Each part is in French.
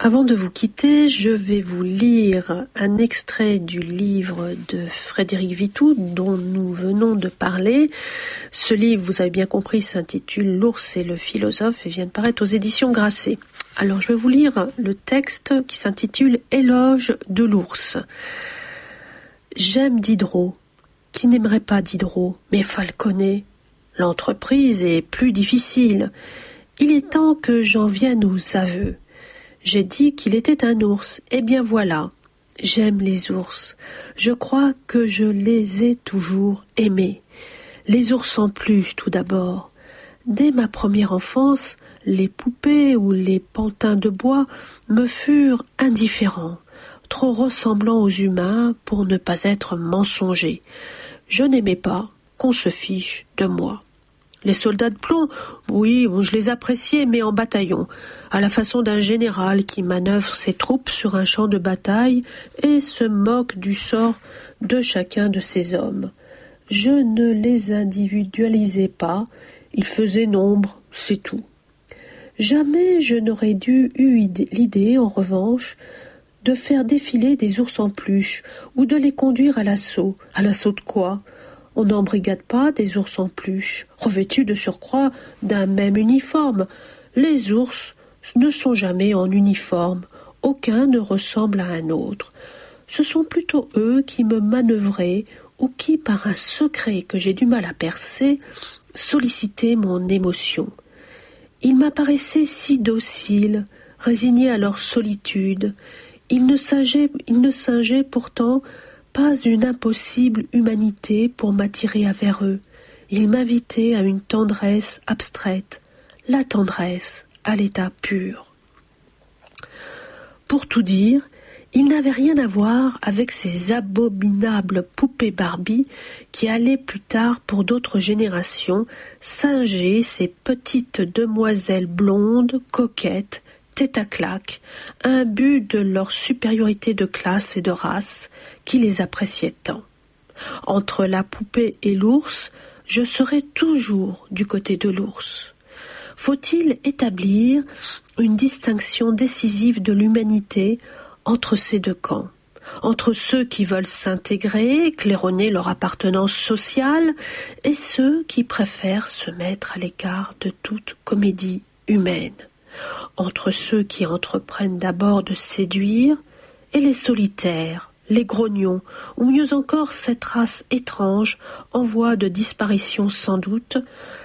Avant de vous quitter, je vais vous lire un extrait du livre de Frédéric Vitoux dont nous venons de parler. Ce livre, vous avez bien compris, s'intitule « L'ours et le philosophe » et vient de paraître aux éditions Grasset. Alors je vais vous lire le texte qui s'intitule « Éloge de l'ours ». J'aime Diderot. Qui n'aimerait pas Diderot? Mais Falconet, l'entreprise est plus difficile. Il est temps que j'en vienne aux aveux. J'ai dit qu'il était un ours. Eh bien voilà, j'aime les ours. Je crois que je les ai toujours aimés. Les ours en peluche tout d'abord. Dès ma première enfance, les poupées ou les pantins de bois me furent indifférents, trop ressemblants aux humains pour ne pas être mensongers. Je n'aimais pas qu'on se fiche de moi. Les soldats de plomb, oui, je les appréciais, mais en bataillon, à la façon d'un général qui manœuvre ses troupes sur un champ de bataille et se moque du sort de chacun de ses hommes. Je ne les individualisais pas, ils faisaient nombre, c'est tout. Jamais je n'aurais eu l'idée, en revanche, de faire défiler des ours en peluche ou de les conduire à l'assaut. À l'assaut de quoi? On n'embrigade pas des ours en peluche, revêtus de surcroît d'un même uniforme. Les ours ne sont jamais en uniforme, aucun ne ressemble à un autre. Ce sont plutôt eux qui me manœuvraient ou qui, par un secret que j'ai du mal à percer, sollicitaient mon émotion. Ils m'apparaissaient si dociles, résignés à leur solitude. Ils ne singeaient pourtant pas une impossible humanité pour m'attirer vers eux. Ils m'invitaient à une tendresse abstraite, la tendresse à l'état pur. Pour tout dire, ils n'avaient rien à voir avec ces abominables poupées Barbie qui allaient plus tard pour d'autres générations singer ces petites demoiselles blondes, coquettes, tête à claque, imbus de leur supériorité de classe et de race, qui les appréciaient tant. Entre la poupée et l'ours, je serai toujours du côté de l'ours. Faut-il établir une distinction décisive de l'humanité entre ces deux camps, entre ceux qui veulent s'intégrer, claironner leur appartenance sociale, et ceux qui préfèrent se mettre à l'écart de toute comédie humaine, entre ceux qui entreprennent d'abord de séduire et les solitaires, les grognons, ou mieux encore cette race étrange en voie de disparition sans doute,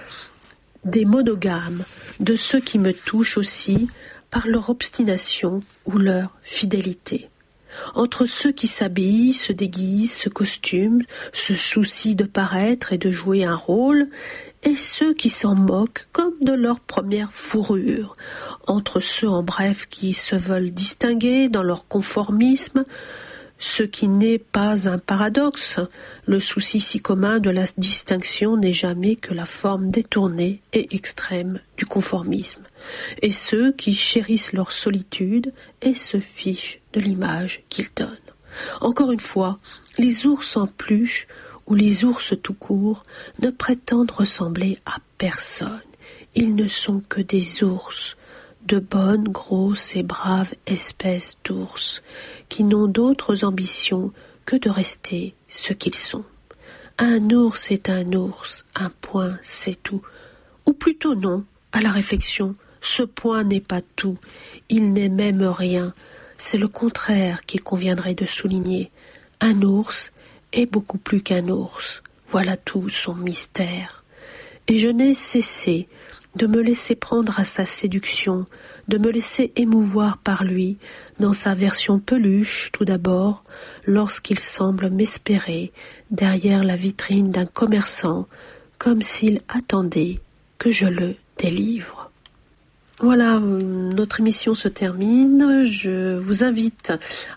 des monogames, de ceux qui me touchent aussi par leur obstination ou leur fidélité. Entre ceux qui s'habillent, se déguisent, se costument, se soucient de paraître et de jouer un rôle, et ceux qui s'en moquent comme de leur première fourrure, entre ceux en bref qui se veulent distinguer dans leur conformisme, ce qui n'est pas un paradoxe. Le souci si commun de la distinction n'est jamais que la forme détournée et extrême du conformisme, et ceux qui chérissent leur solitude et se fichent de l'image qu'ils donnent. Encore une fois, les ours en peluche ou les ours tout court ne prétendent ressembler à personne. Ils ne sont que des ours, de bonnes, grosses et braves espèces d'ours, qui n'ont d'autres ambitions que de rester ce qu'ils sont. Un ours est un ours, un point c'est tout. Ou plutôt non, à la réflexion, ce point n'est pas tout, il n'est même rien, c'est le contraire qu'il conviendrait de souligner. Un ours est beaucoup plus qu'un ours, voilà tout son mystère. Et je n'ai cessé de me laisser prendre à sa séduction, de me laisser émouvoir par lui, dans sa version peluche tout d'abord, lorsqu'il semble m'espérer derrière la vitrine d'un commerçant, comme s'il attendait que je le délivre. Voilà, notre émission se termine. Je vous invite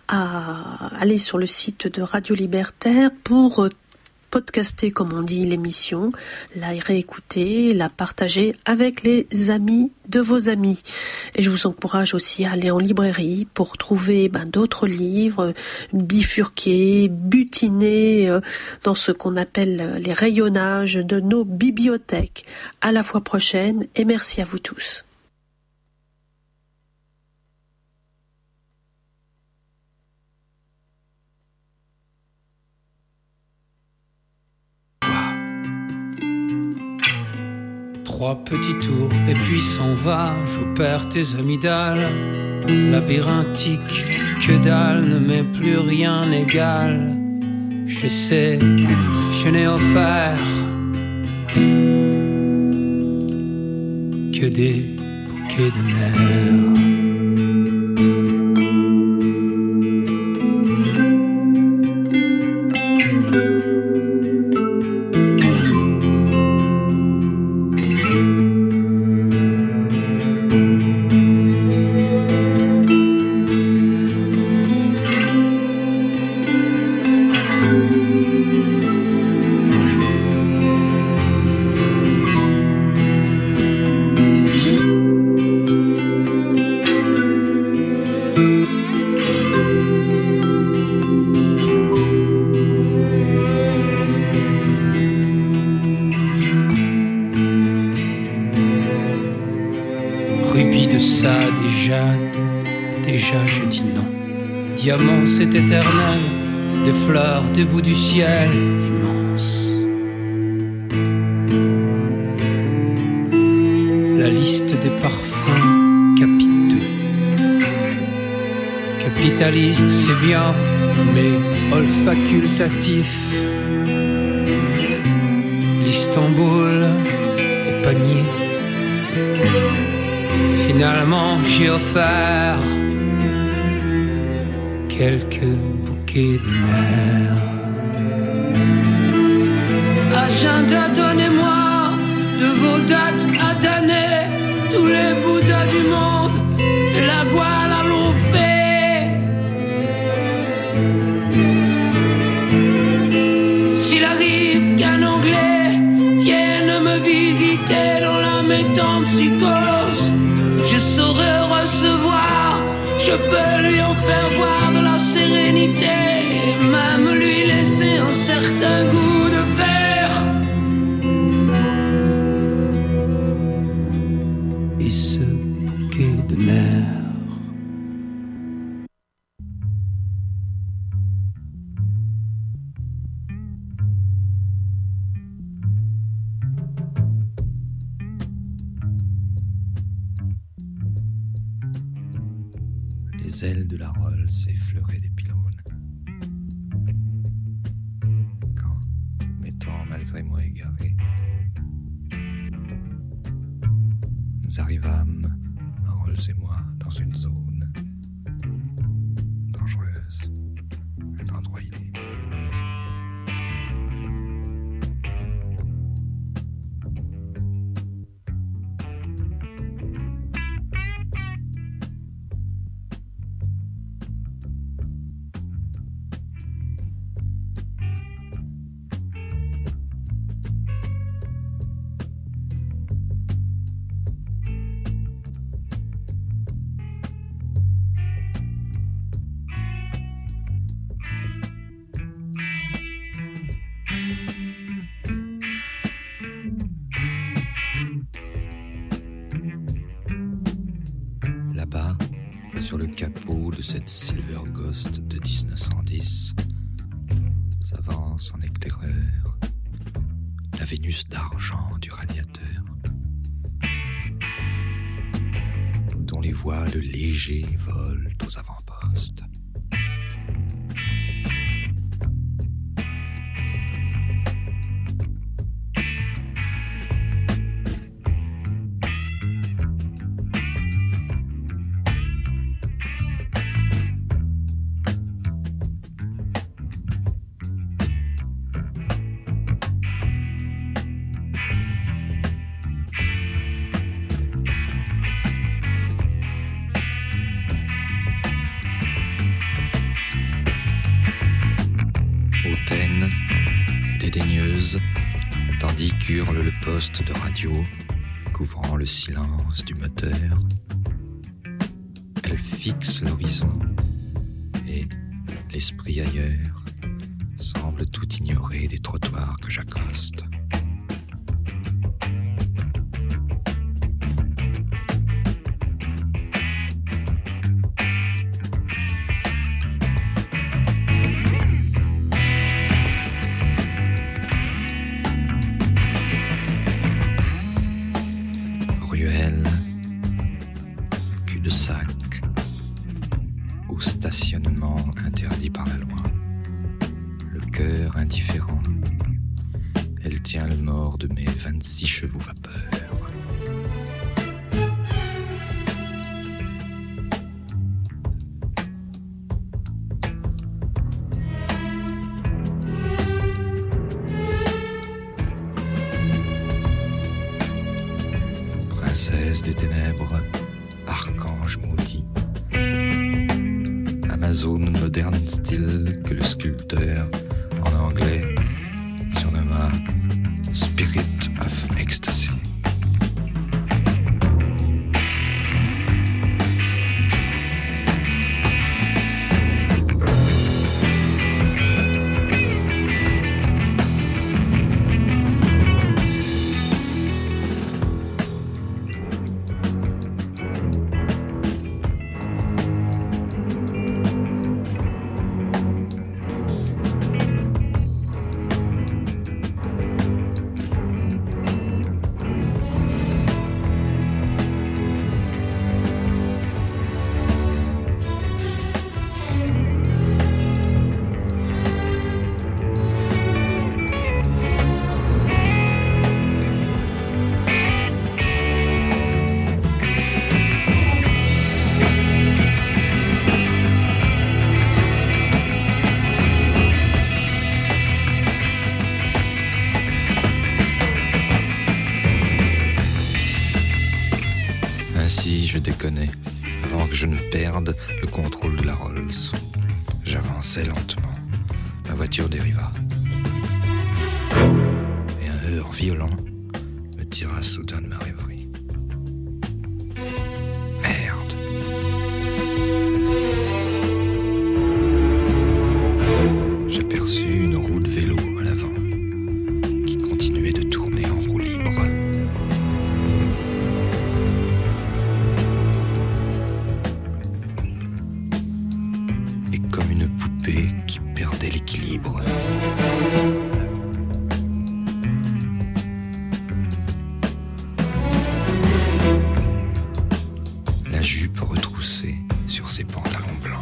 à aller sur le site de Radio Libertaire pour podcaster, comme on dit, l'émission, la réécouter, la partager avec les amis de vos amis. Et je vous encourage aussi à aller en librairie pour trouver d'autres livres, bifurquer, butiner dans ce qu'on appelle les rayonnages de nos bibliothèques. À la fois prochaine, et merci à vous tous. 3 petits tours et puis s'en va. J'opère tes amygdales, labyrinthique, que dalle, ne m'est plus rien égal. Je sais, je n'ai offert que des bouquets de nerfs. Déjà je dis non. Diamant c'est éternel, des fleurs, des bouts du ciel immense. La liste des parfums, capite 2. Capitaliste c'est bien, mais olfacultatif. L'Istanbul au panier. Finalement j'ai offert quelques bouquets de nerfs. Agenda, donnez-moi de vos dates à d'années tous les bouddhas du monde et la Guadeloupe. S'il arrive qu'un Anglais vienne me visiter dans la métempsychose, je saurai recevoir, je peux lui en faire voir de la sérénité, et même lui laisser un certain goût de fer. Et ce bouquet de nerfs. Les ailes de la Rolls effleuraient des pylônes. Quand, m'étant malgré moi égaré, nous arrivâmes, Rolls et moi, dans une zone dangereuse, un endroit îlé. Là-bas, sur le capot de cette Silver Ghost de 1910, s'avance en éclaireur la Vénus d'argent du radiateur, dont les voiles légers volent aux avant-postes. Hautaine, dédaigneuse, tandis qu'hurle le poste de radio, couvrant le silence du moteur. Elle fixe l'horizon et, l'esprit ailleurs, semble tout ignorer des trottoirs que j'accoste. cœur indifférent. Elle tient le mort de mes 26 chevaux vapeur. Princesse des ténèbres, archange maudit, Amazone moderne style que le sculpteur, en anglais, surnomma Spirit of Ecstasy. Ainsi, je déconnais, avant que je ne perde le contrôle de la Rolls. J'avançais lentement. Ma voiture dériva. Et un heurt violent me tira soudain de ma rêverie. Merde! J'aperçus une roue de vélo à l'avant, qui continuait de tourner en roue libre. Et comme une poupée qui perdait l'équilibre. La jupe retroussée sur ses pantalons blancs.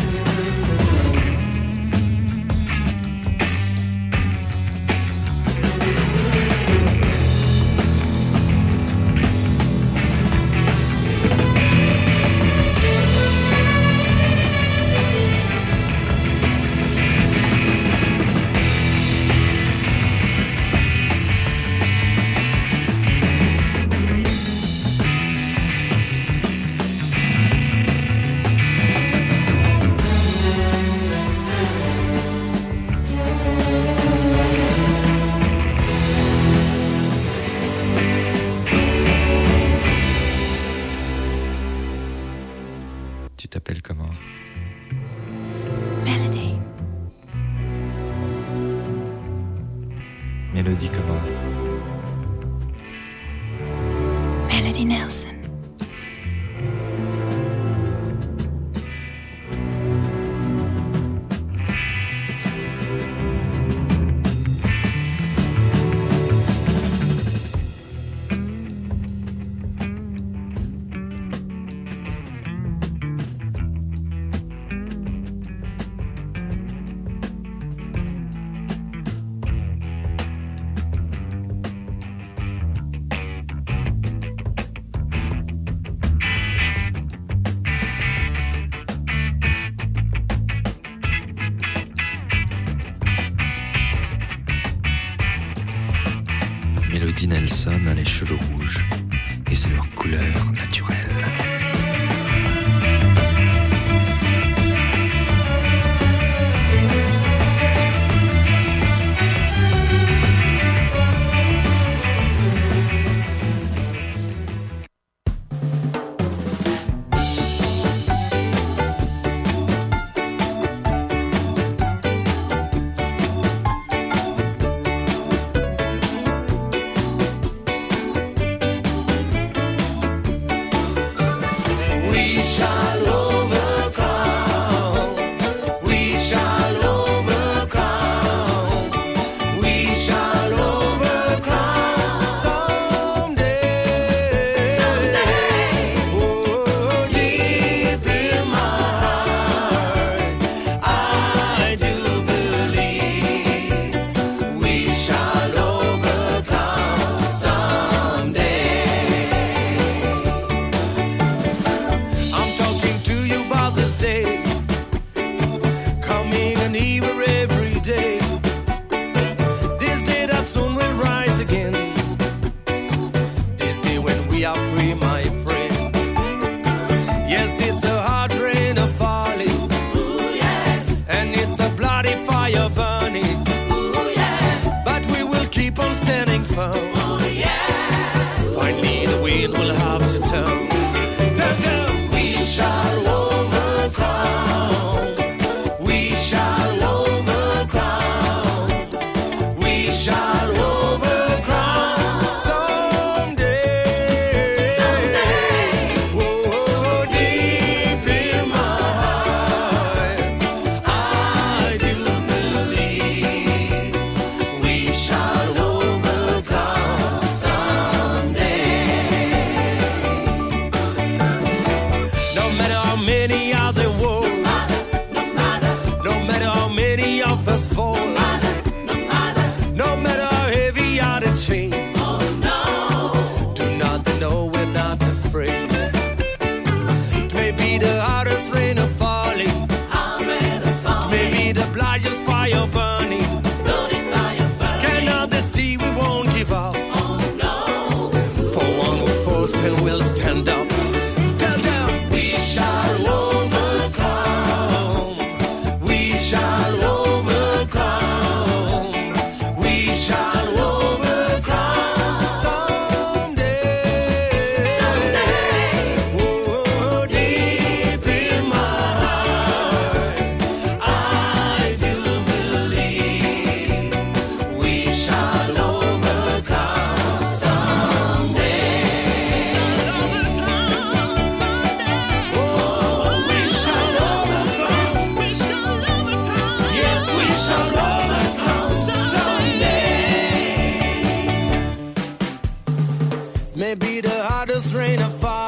Tu t'appelles comment? Melody. Mélodie comment? Melody Nelson. Mélodie Nelson a les cheveux rouges et c'est leur couleur naturelle.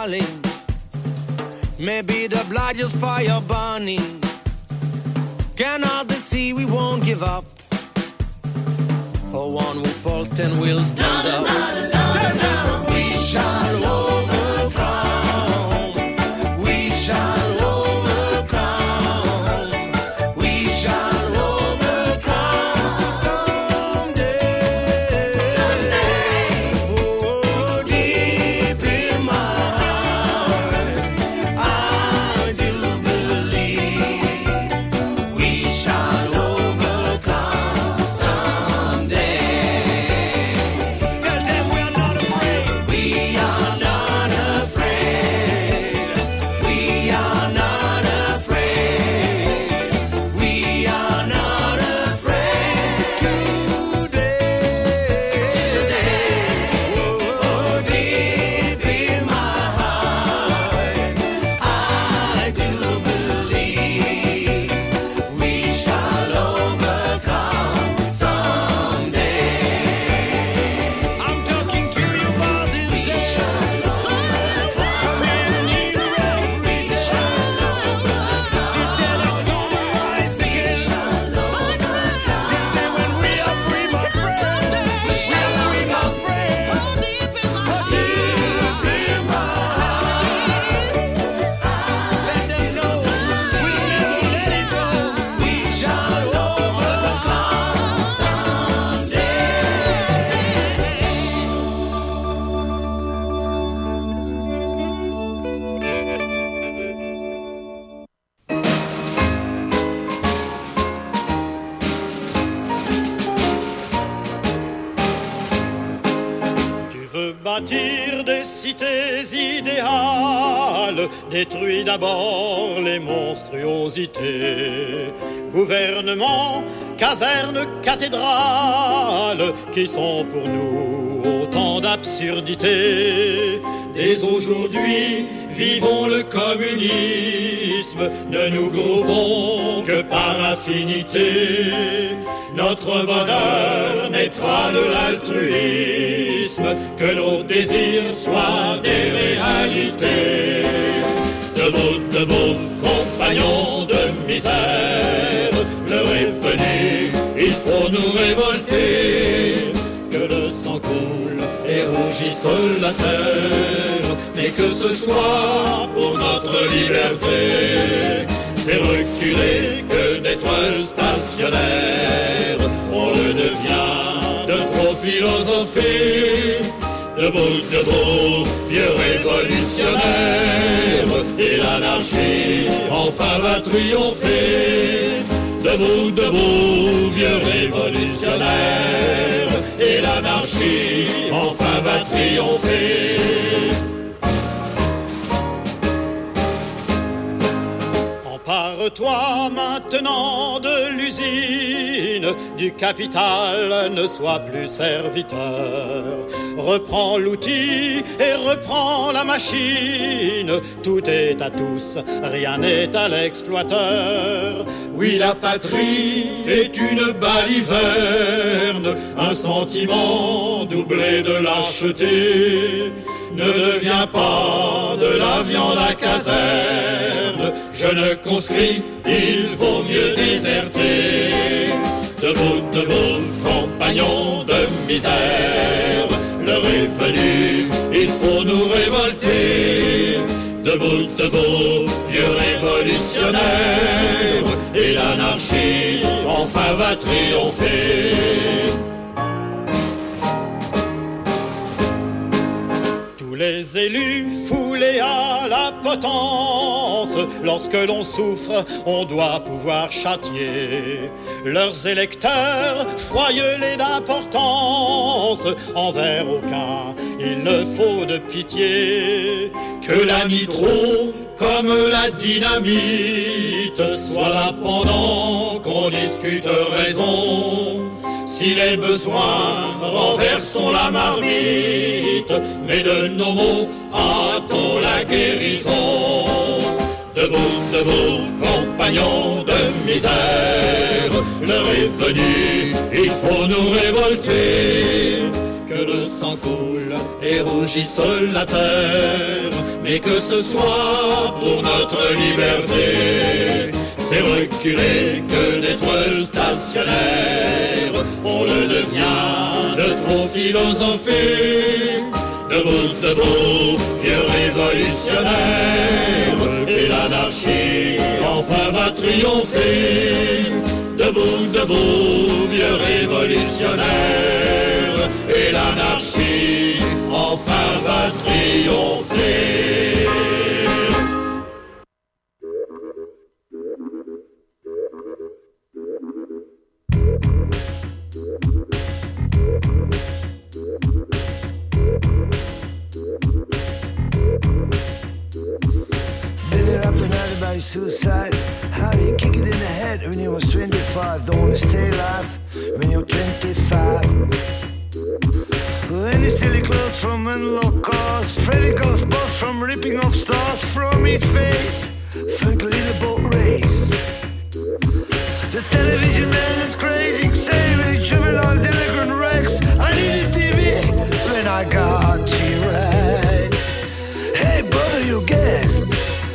darling. Maybe the blood fire burning. Cannot the sea, we won't give up. For one who falls, 10 will stand up. We shall overcome. We shall overcome. We shall overcome. Someday. Oh, deep in my heart, I do believe we shall overcome someday. Tell them we are not afraid. We are not afraid. We are not afraid. We are not afraid. Today, oh, deep in my heart, I do believe we shall overcome someday. I'm talking to you about this day. We shall overcome. When you are free, we shall overcome. This day that sun will rise again. We shall overcome. This day when we are free, my friend. We shall overcome. Deep in my heart, let them know we'll never let it go. We shall overcome someday. Tu veux bâtir des cités idéales, détruis d'abord les monstruosités. Gouvernement, caserne, cathédrale, qui sont pour nous autant d'absurdités. Dès aujourd'hui, vivons le communisme, ne nous groupons que par affinité. Notre bonheur naîtra de l'altruisme, que nos désirs soient des réalités. Debout, compagnons de misère, l'heure est venue, il faut nous révolter. Que le sang coule et rougisse la terre, mais que ce soit pour notre liberté. C'est reculer que d'être stationnaire, on le devient de trop philosopher. Debout, vieux révolutionnaire, et l'anarchie enfin va triompher. Debout, vieux révolutionnaire, et l'anarchie enfin va triompher. Empare-toi maintenant de l'usine, du capital, ne sois plus serviteur. Reprends l'outil et reprends la machine, tout est à tous, rien n'est à l'exploiteur. Oui, la patrie est une baliverne, un sentiment doublé de lâcheté. Ne deviens pas de la viande à caserne, jeune conscrit, il vaut mieux déserter. Debout, compagnons de misère, l'heure est venue, il faut nous révolter. Debout, vieux révolutionnaire, et l'anarchie enfin va triompher. Tous les élus foulés à la potence, lorsque l'on souffre, on doit pouvoir châtier. Leurs électeurs, froyeux-les d'importance, envers aucun il ne faut de pitié. Que la nitro, comme la dynamite, soit là pendant qu'on discute raison. Si les besoins renversons la marmite, mais de nos mots hâtons la guérison. Debout, compagnons de misère, l'heure est venue, il faut nous révolter. Que le sang coule et rougisse la terre, mais que ce soit pour notre liberté, c'est reculer que d'être stationnaire. On le devient de trop philosopher. Debout, vieux révolutionnaire, et l'anarchie enfin va triompher. Debout, vieux révolutionnaire, et l'anarchie enfin va triompher. Suicide, how do you kick it in the head when you was 25? Don't wanna stay alive when you're 25. Any silly clothes from unlocked cars, Freddy Ghost bots from ripping off stars from his face. Think a little boat race. The television man is crazy, saying he's juvenile delinquent Rex. I need a TV when I got T-Rex. Hey brother, you guessed.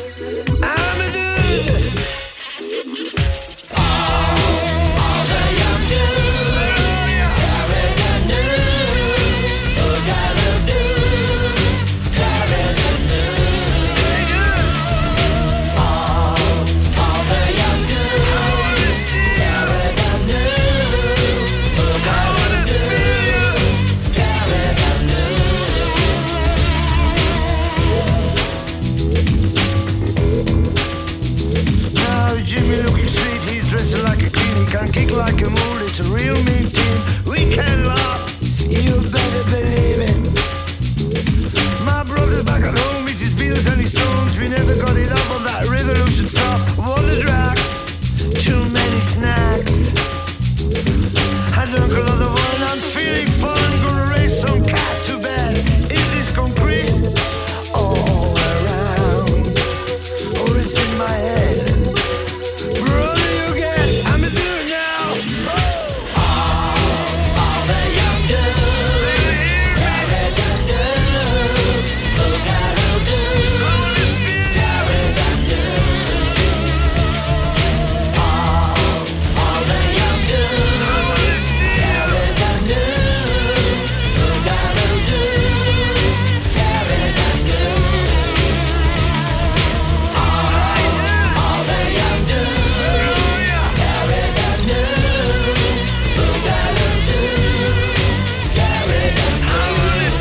Can kick like a mule, it's a real mean team. We can laugh, you better believe it. My brother's back at home, it's his Beatles and his Stones. We never got it up on that revolution stuff. What a drag, too many snacks. I drunk a lot of wine, I'm feeling fun. Gonna race some cat to bed. Is this concrete all around, or is it in my head? Brother, you guessed, I'm a zoo now. All the young dudes, carry the news. Who gotta do? Carry the news. All the young dudes, carry the news. Who gotta do? Carry the news. All the young dudes, carry the news. Who gotta do? Carry the news. All the young dudes,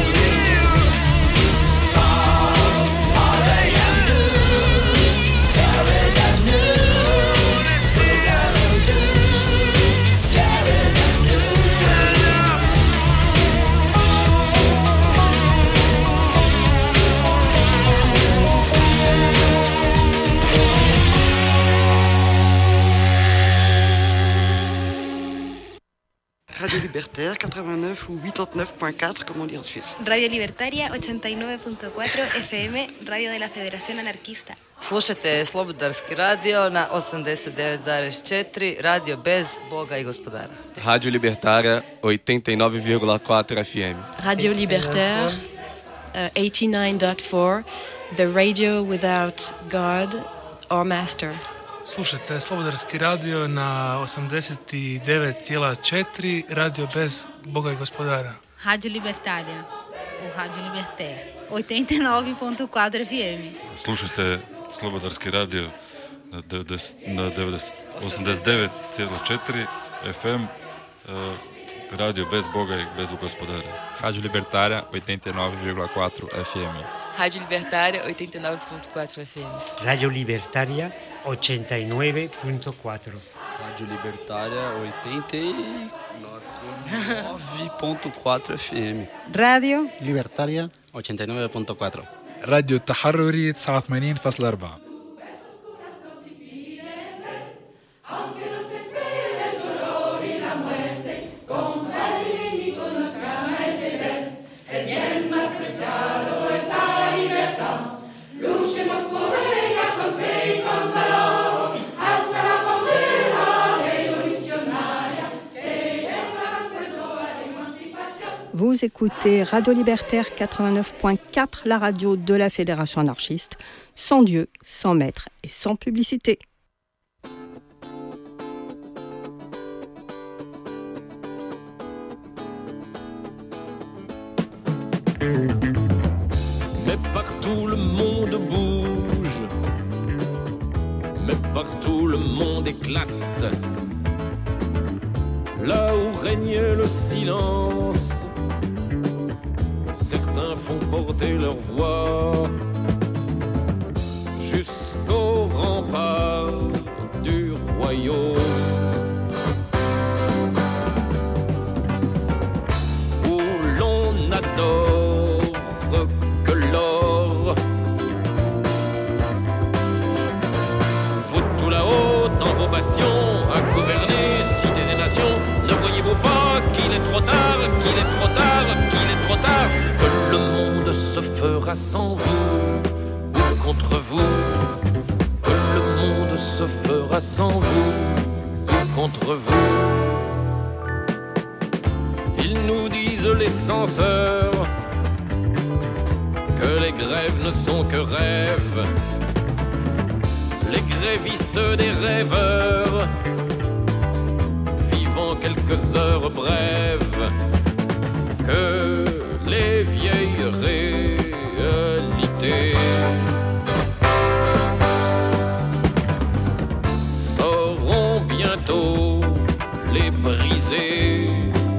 carry the news. Who gotta do? Carry the news. Radio Libertaire 89 ou 89.4 comme on dit en Suisse. Radio Libertaria 89.4 FM, Radio de la Federación Anarquista. Slušajte Slobodarski radio na 89,4, radio bez Boga i gospodara. Rádio Libertária 89,4 FM. Radio Libertaire 89.4, the radio without God or master. Slušajte Slobodarski radio na 89,4, radio bez Boga i gospodara. Rádio Libertária, ou Rádio Libertaire, 89.4 FM. Slušajte Slobodarski radio na 89,4 FM, radio bez Boga i bez gospodara. Rádio Libertária 89,4 FM. Rádio Libertária 89.4 FM. Radio Libertaria 89.4. Rádio Libertária 89.4 FM. Radio Libertaria 89.4. راديو التحرري 89.4. Vous écoutez Radio Libertaire 89.4, la radio de la Fédération anarchiste, sans Dieu, sans maître et sans publicité. Mais partout le monde bouge, mais partout le monde éclate. Là où règne le silence, certains font porter leur voix jusqu'au rempart du royaume, où l'on adore que l'or. Vous tout là-haut dans vos bastions à gouverner cités et nations, ne voyez-vous pas qu'il est trop tard, qu'il est trop tard, qu'il est trop tard, que le monde se fera sans vous ou contre vous, que le monde se fera sans vous ou contre vous. Ils nous disent les censeurs que les grèves ne sont que rêves, les grévistes des rêveurs, vivant quelques heures brèves, que les vieilles réalités sauront bientôt les briser.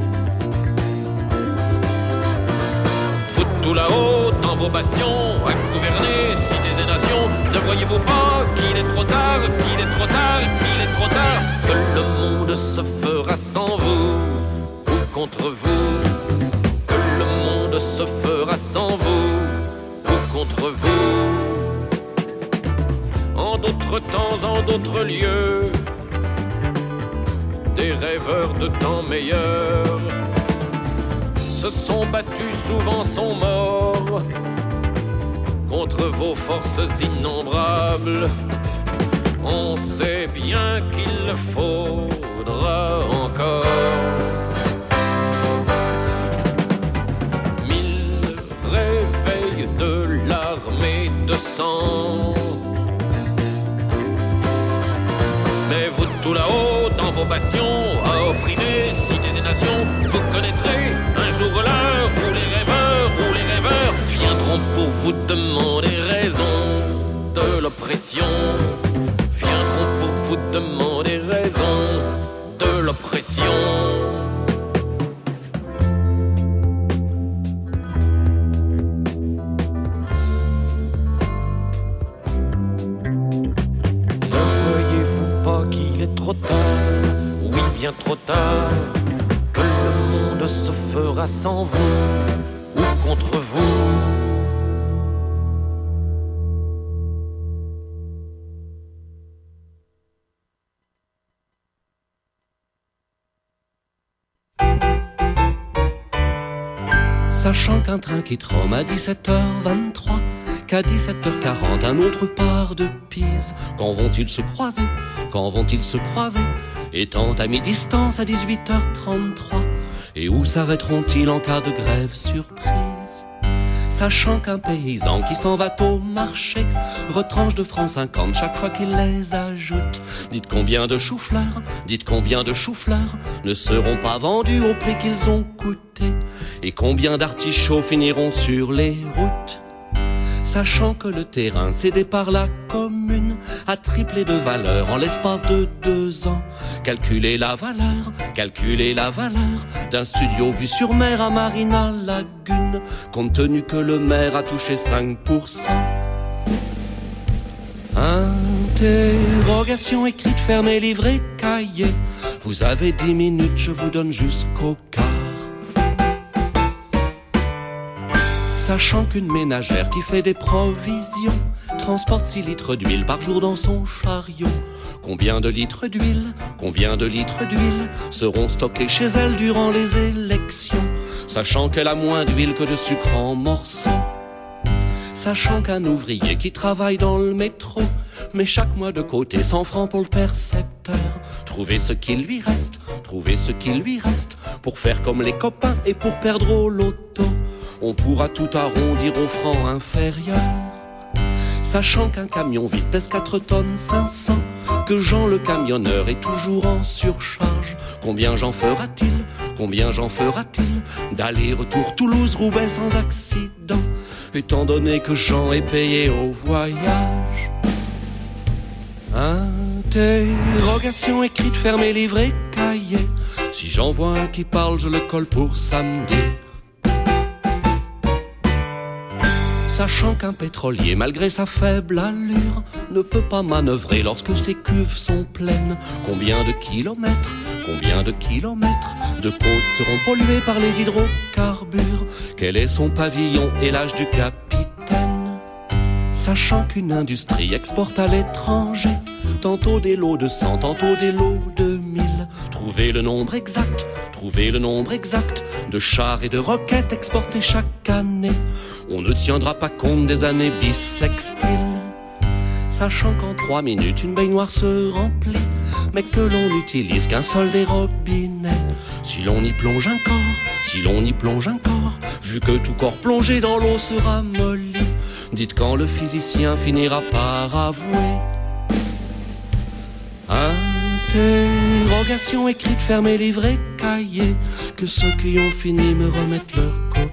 Vous tout là-haut dans vos bastions à gouverner cités et nations, ne voyez-vous pas qu'il est trop tard, qu'il est trop tard, qu'il est trop tard, que le monde se fera sans vous ou contre vous, que le monde se fera sans vous ou contre vous. En d'autres temps, en d'autres lieux, des rêveurs de temps meilleurs se sont battus, souvent sont morts, contre vos forces innombrables. On sait bien qu'il le faudra encore 1000 réveils de l'armée de sang. Mais vous tout là-haut dans vos bastions à opprimer cités et nations, vous connaîtrez un jour l'heure où les rêveurs viendront pour vous demander raison de l'oppression, viendront pour vous demander raison de l'oppression. Trop tard, oui bien trop tard, que le monde se fera sans vous ou contre vous. Sachant qu'un train quitte Rome à 17h23, qu'à 17h40 un autre part de Pise, quand vont-ils se croiser? Quand vont-ils se croiser? Étant à mi-distance à 18h33, et où s'arrêteront-ils en cas de grève surprise? Sachant qu'un paysan qui s'en va au marché retranche de francs 50 chaque fois qu'il les ajoute. Dites combien de choux-fleurs, dites combien de choux-fleurs ne seront pas vendus au prix qu'ils ont coûté, et combien d'artichauts finiront sur les routes. Sachant que le terrain cédé par la commune a triplé de valeur en l'espace de 2 ans. Calculez la valeur d'un studio vu sur mer à Marina Lagune, compte tenu que le maire a touché 5%. Interrogation écrite, fermée, livrée, cahier. Vous avez 10 minutes, je vous donne jusqu'au quart. Sachant qu'une ménagère qui fait des provisions transporte 6 litres d'huile par jour dans son chariot. Combien de litres d'huile seront stockés chez elle durant les élections? Sachant qu'elle a moins d'huile que de sucre en morceaux. Sachant qu'un ouvrier qui travaille dans le métro mais chaque mois de côté 100 francs pour le percepteur. Trouver ce qu'il lui reste, trouver ce qu'il lui reste, pour faire comme les copains et pour perdre au loto. On pourra tout arrondir au franc inférieur. Sachant qu'un camion vide pèse 4 tonnes 500, que Jean le camionneur est toujours en surcharge. Combien j'en fera-t-il, combien j'en fera-t-il d'aller-retour Toulouse-Roubaix sans accident, étant donné que Jean est payé au voyage. Interrogation écrite, fermée, livrée, cahier. Si j'en vois un qui parle, je le colle pour samedi. Sachant qu'un pétrolier, malgré sa faible allure, ne peut pas manœuvrer lorsque ses cuves sont pleines. Combien de kilomètres de côtes seront polluées par les hydrocarbures? Quel est son pavillon et l'âge du capitaine? Sachant qu'une industrie exporte à l'étranger tantôt des lots de 100, tantôt des lots de 1000. Trouvez le nombre exact de chars et de roquettes exportés chaque année. On ne tiendra pas compte des années bissextiles. Sachant qu'en 3 minutes une baignoire se remplit, mais que l'on n'utilise qu'un seul des robinets. Si l'on y plonge encore, vu que tout corps plongé dans l'eau sera molli, dites quand le physicien finira par avouer. Interrogation écrite, fermée, livrée, cahier, que ceux qui ont fini me remettent leur copie.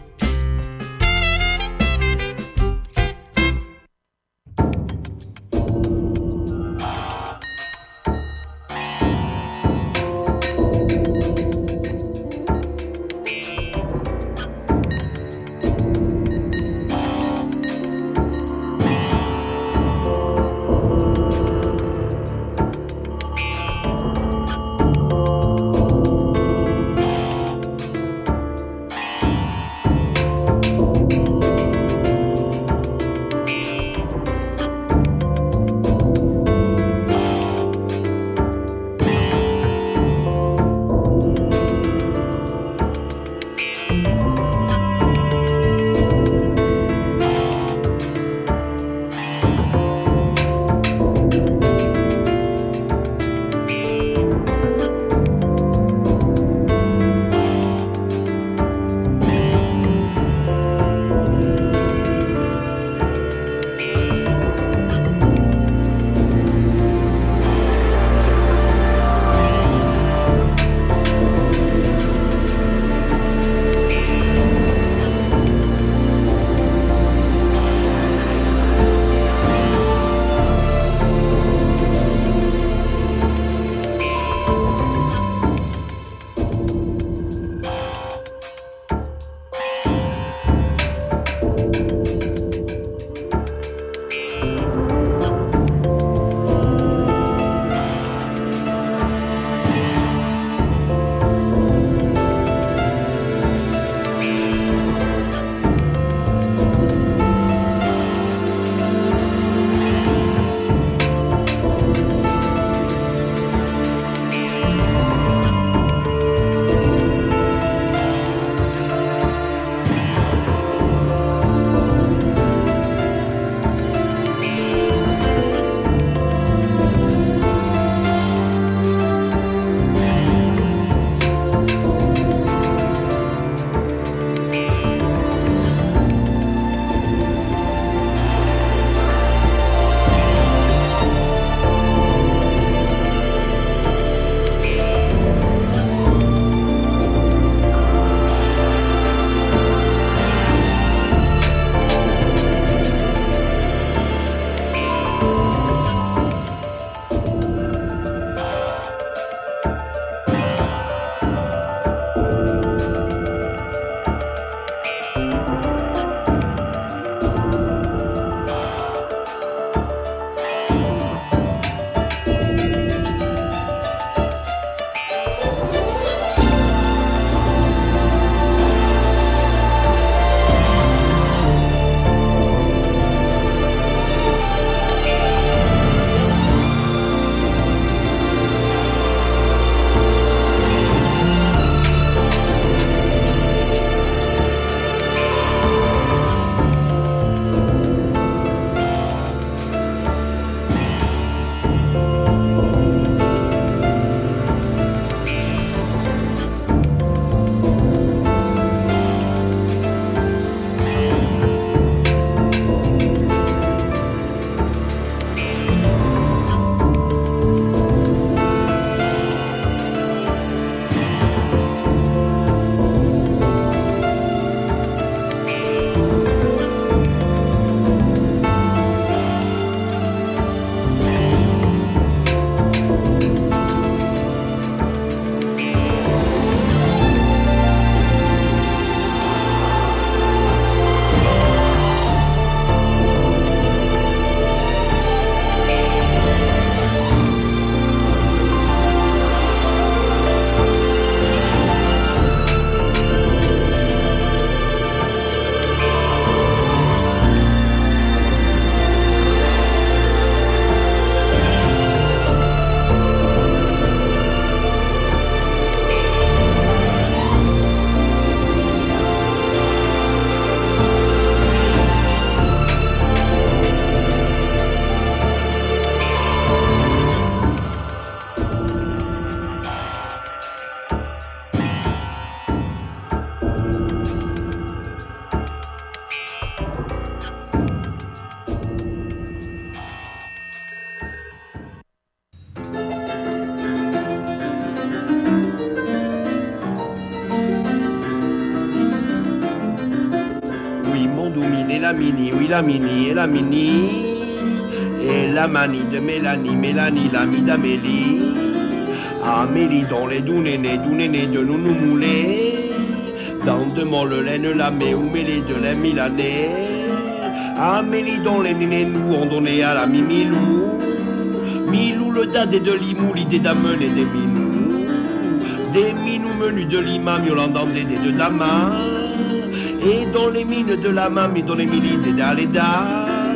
la mini, oui la mini, et la mini. Et la manie de Mélanie, Mélanie, l'amie d'Amélie. Amélie dont les doux nénés de nous moulés. Dans de molle laine lamée ou mêlée de lait milanais. Amélie dont les nénés nous ont donné à la Mimilou. Milou le dadé de Limou, l'idée d'amener des minous. Des minous menus de Lima, Miolanda des de Dama. Et dans les mines de la mamie, dans les mille des d'Aleda.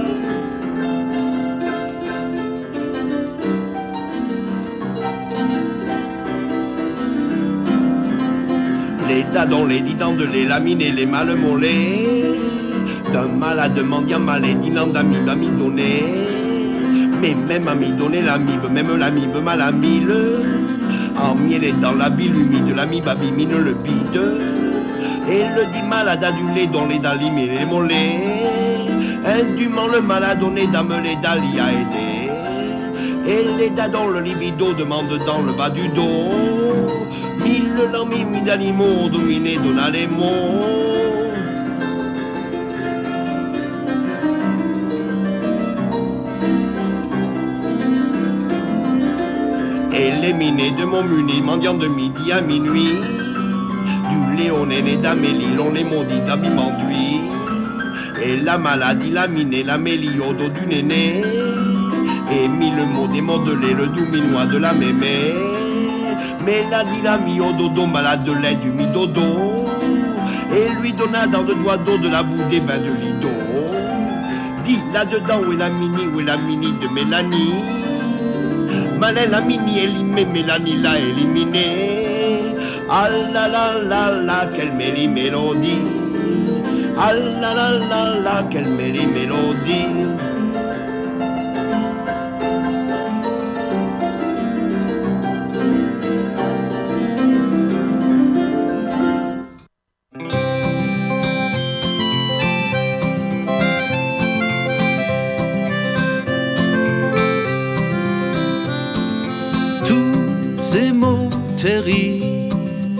Les dadons, les didans de les laminer, les mal mollets. D'un malade mendiant malé, dinant d'amib, amidonné. Mais même amidonné, l'amibe, même l'amibe, malamile. Emmêlé dans la bile humide, l'amibe abimine le bide. Et le dit malade adulé, dont les dalim et les mollets. Indûment le maladonné, dame les dali a aidé. Et les dadons, le libido, demande dans le bas du dos. Mille lambis d'animaux dominés donna les mots. Et les minés de mon muni, mendiant de midi à minuit. Du Léoné né d'Amélie, l'on les maudit d'habit m'enduit. Et la maladie, la minée, la mélie au dos du néné. Et mille mots démodelés, le doux minois de la mémé. Mélanie l'a mis au dodo, malade de lait du mi-dodo. Et lui donna dans deux doigts d'eau de la boue des bains de lido. Dis là-dedans où est la mini de Mélanie. Malin la mini élimée, Mélanie l'a éliminée. Ah la la la la, quelle mélodie. Ah la la la la, quelle mélodie. Ces mots terribles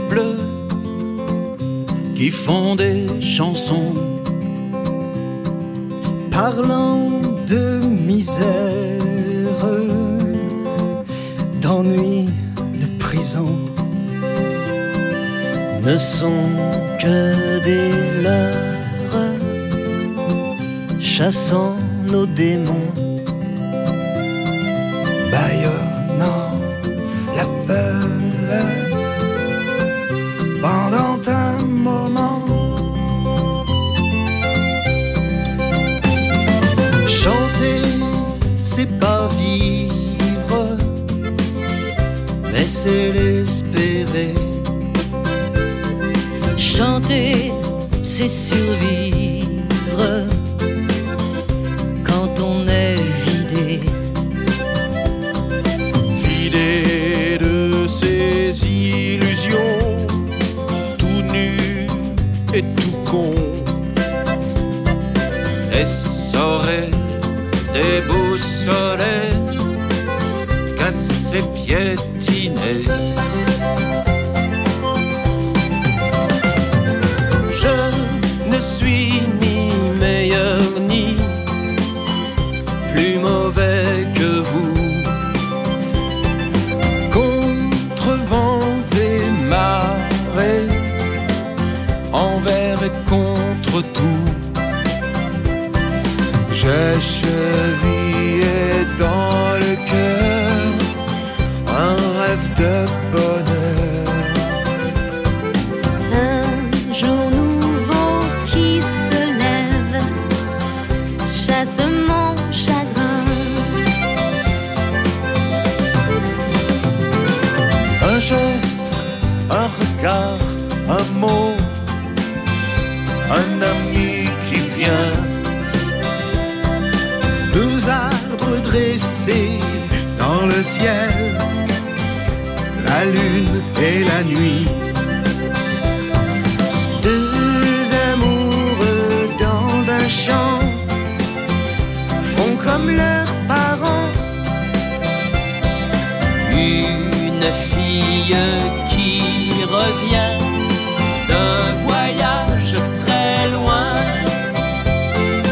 qui font des chansons parlant de misère, d'ennui, de prison, ne sont que des leurres chassant nos démons, bâillonnant la peur pendant un moment. Chanter, c'est pas vivre, mais c'est l'espérer. Chanter, c'est survivre quand on est vidé. Vidé de ses illusions, tout nu et tout con. Essoré, déboussolé, cassé, piétiné. Je ne suis ni meilleur ni plus mauvais que vous. Contre vents et marées, envers et contre tout, j'ai chevillé dans le cœur un rêve de bonheur. Un jour nouveau qui se lève chasse mon chagrin. Un geste, un regard, un mot, un ami qui vient. Deux arbres dressés dans le ciel, la lune et la nuit. Deux amoureux dans un champ font comme leurs parents. Une fille qui revient d'un voyage très loin.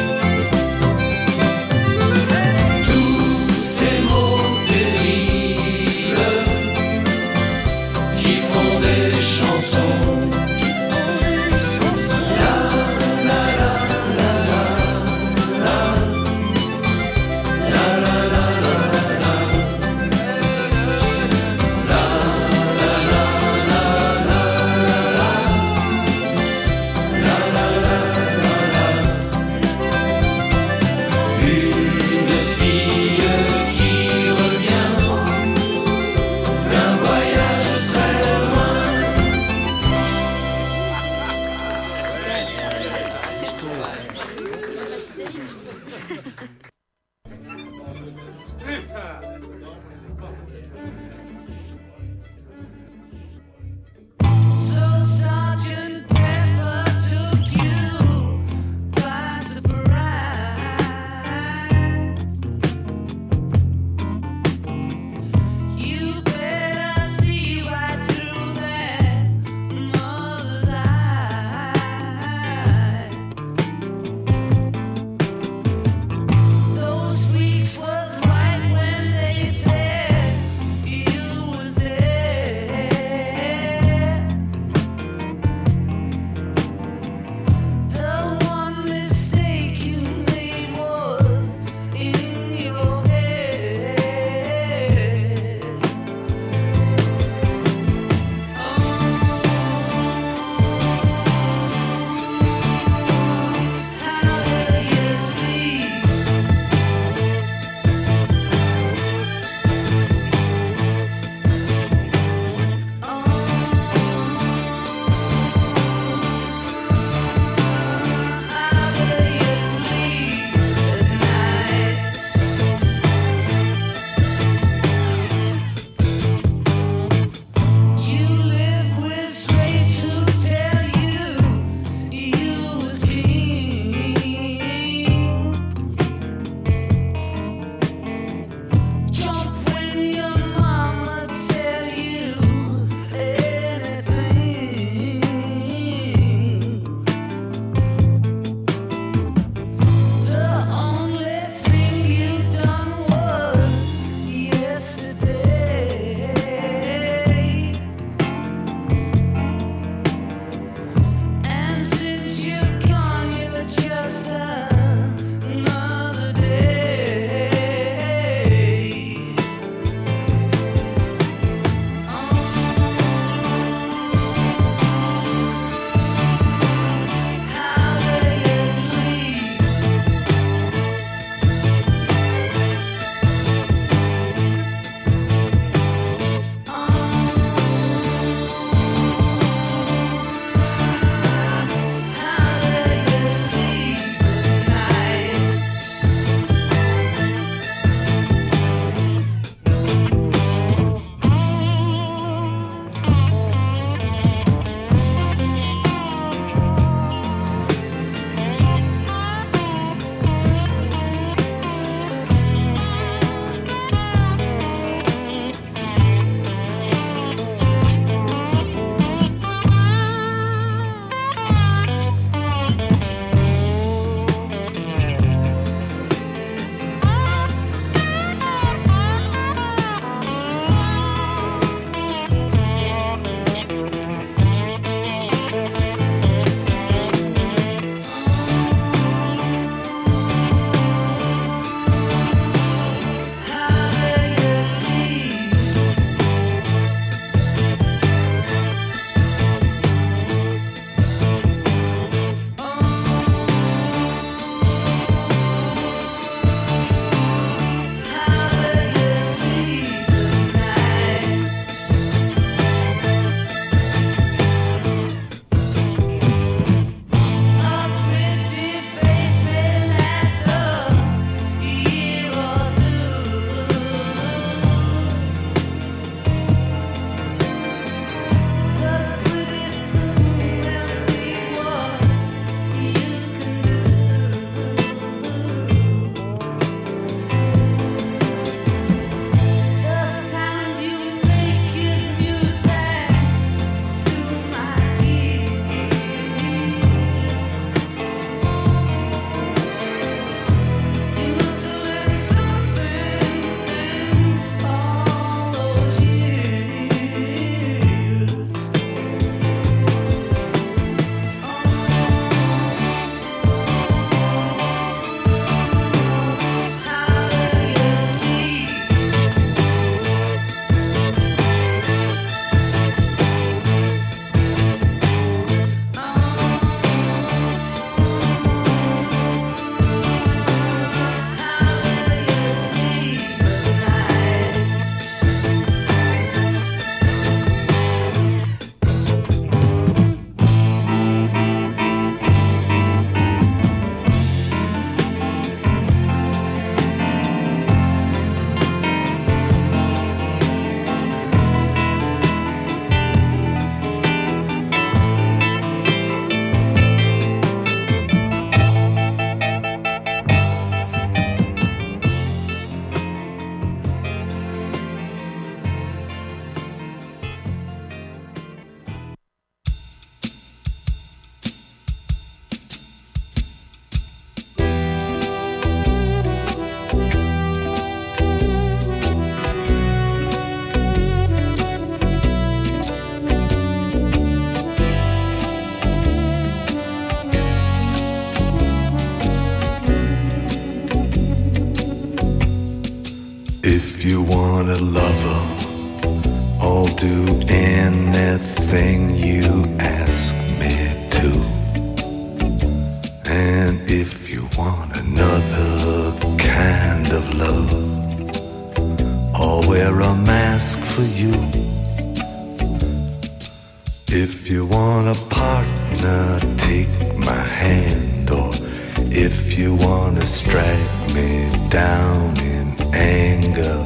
want a partner, take my hand. Or if you want to strike me down in anger,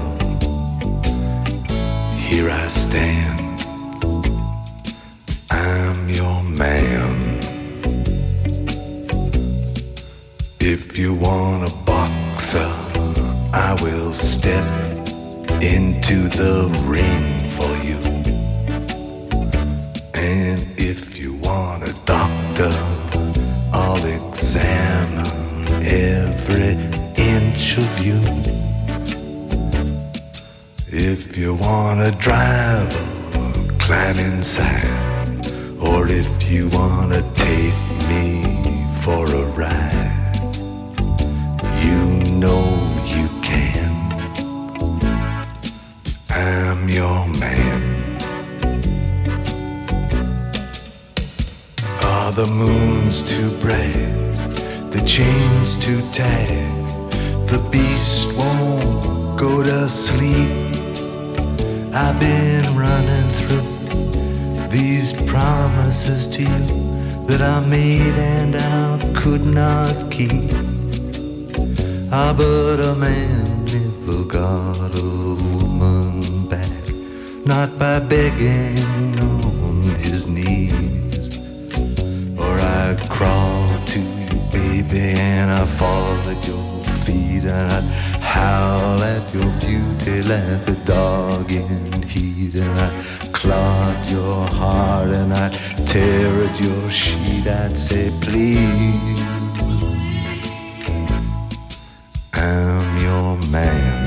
here I stand, I'm your man. If you want a boxer, I will step into the ring for you. And if you want a doctor, I'll examine every inch of you. If you want a driver, climb inside. Or if you want to take me for a ride, you know you can. I'm your man. Are the moons too bright? The chains too tight? The beast won't go to sleep. I've been running through these promises to you that I made and I could not keep. Ah, but a man never got a woman back, not by begging on his knees. Or I'd crawl to you, baby, and I'd fall at your feet, and I'd howl at your beauty like a dog in heat, and I'd clog your heart and I'd tear at your sheet. I'd say, please, I'm your man.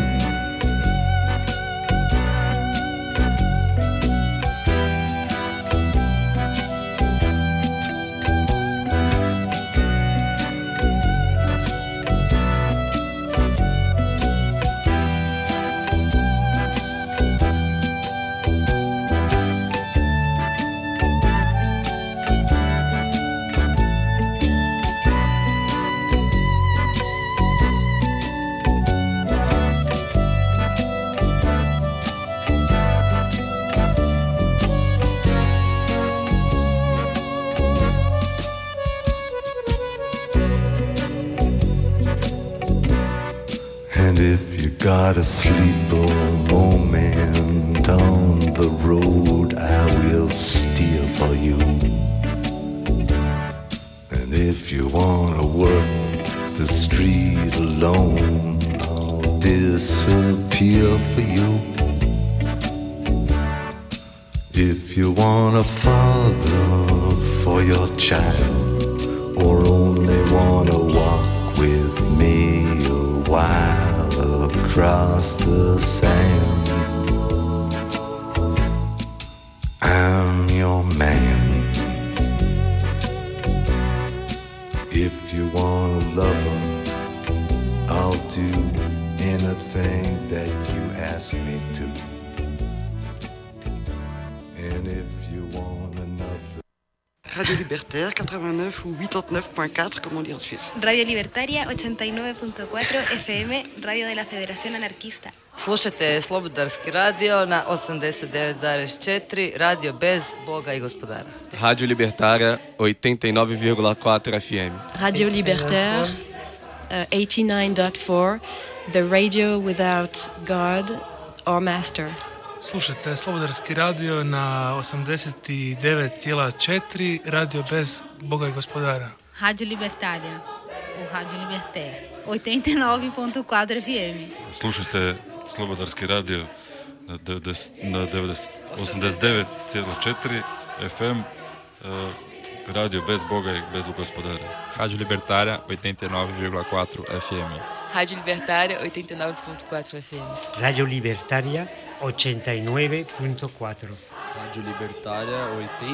And if you got a sleeper moment on the road, I will steer for you. And if you wanna work the street alone, I'll disappear for you. If you want a father for your child, or only wanna walk with me a while across the sand, I'm your man. If you want a lover, I'll do anything that you ask me to. And if you want another. Radio Libertaire 89 ou 89.4, comme on dit en Suisse. Radio Libertaria 89.4 FM, Radio de la Federación Anarquista. Slušajte Slobodarski radio na 89,4, radio bez Boga i gospodara. Rádio Libertária 89,4 FM. Radio Libertaire 89.4, the radio without God or master. Slušajte Slobodarski radio na 89,4, radio bez Boga i gospodara. Rádio Libertária, ou Rádio Libertaire, 89.4 FM. Slušajte Slobodarski radio na 89,4 FM, radio bez Boga i bez gospodara. Rádio Libertária 89,4 FM. Rádio Libertária 89.4 FM. Radio Libertaria 89.4. Rádio Libertária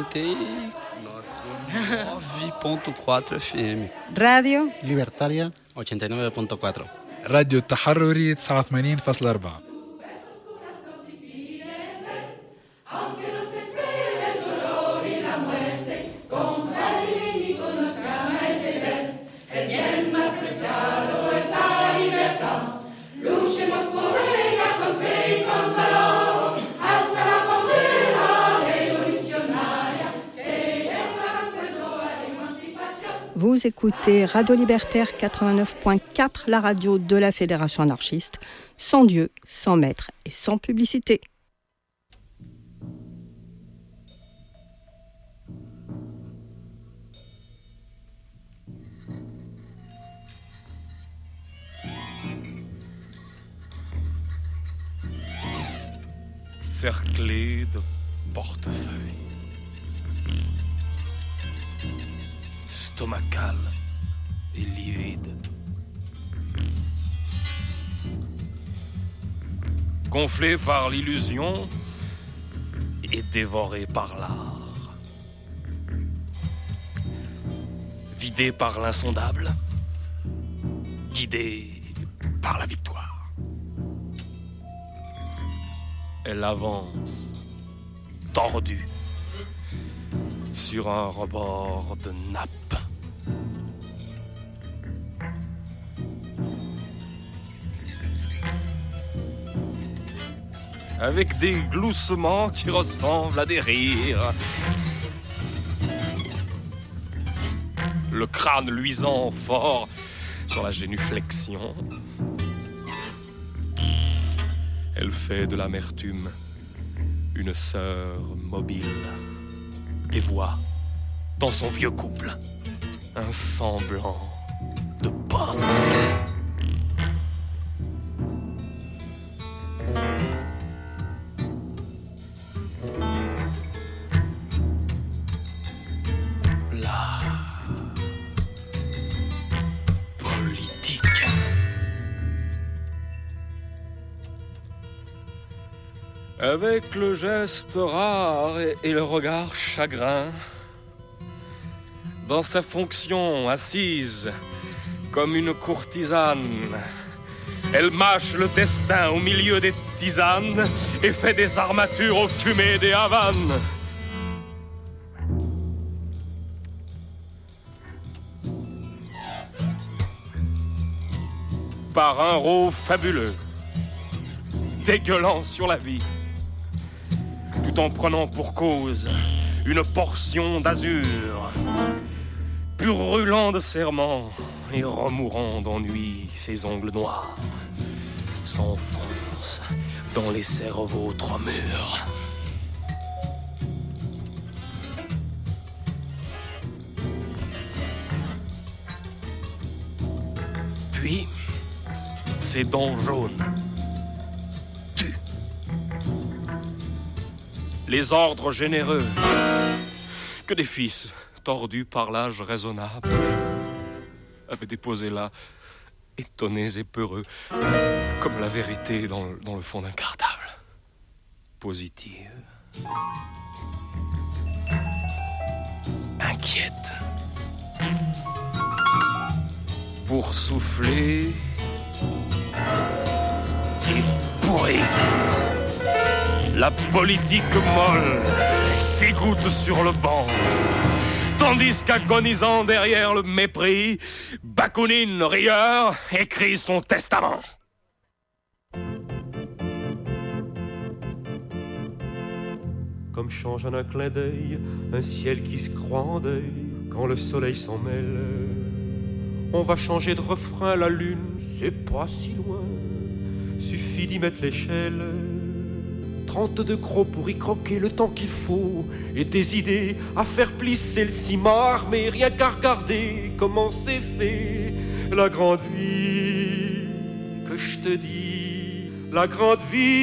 89.4 FM. Radio Libertaria 89.4. راديو التحرري 89.4. Vous écoutez Radio Libertaire 89.4, la radio de la Fédération anarchiste, sans Dieu, sans maître et sans publicité. Cerclé de portefeuilles, stomacal et livide, gonflé par l'illusion et dévoré par l'art, vidé par l'insondable, guidé par la victoire. Elle avance, tordue, sur un rebord de nappe. Avec des gloussements qui ressemblent à des rires. Le crâne luisant fort sur la génuflexion. Elle fait de l'amertume une sœur mobile et voit dans son vieux couple un semblant de passé. La politique. Avec le geste rare et le regard chagrin, dans sa fonction assise comme une courtisane, elle mâche le destin au milieu des tisanes et fait des armatures aux fumées des Havanes. Par un rot fabuleux, dégueulant sur la vie, tout en prenant pour cause une portion d'azur, purrulant de serments et remourant d'ennui, ses ongles noirs s'enfoncent dans les cerveaux trop mûrs. Puis, ses dents jaunes tuent. Les ordres généreux que des fils tordus par l'âge raisonnable avaient déposé là, étonnés et peureux, comme la vérité dans le fond d'un cartable. Positive, inquiète, pour souffler et pourrie. La politique molle s'égoutte sur le banc, tandis qu'agonisant derrière le mépris, Bakounine, rieur, écrit son testament. Comme change en un clin d'œil un ciel qui se croit en deuil quand le soleil s'en mêle. On va changer de refrain, la lune, c'est pas si loin, suffit d'y mettre l'échelle. 32 crocs pour y croquer le temps qu'il faut, et des idées à faire plisser le ciment armé, rien qu'à regarder comment c'est fait. La grande vie que je te dis, la grande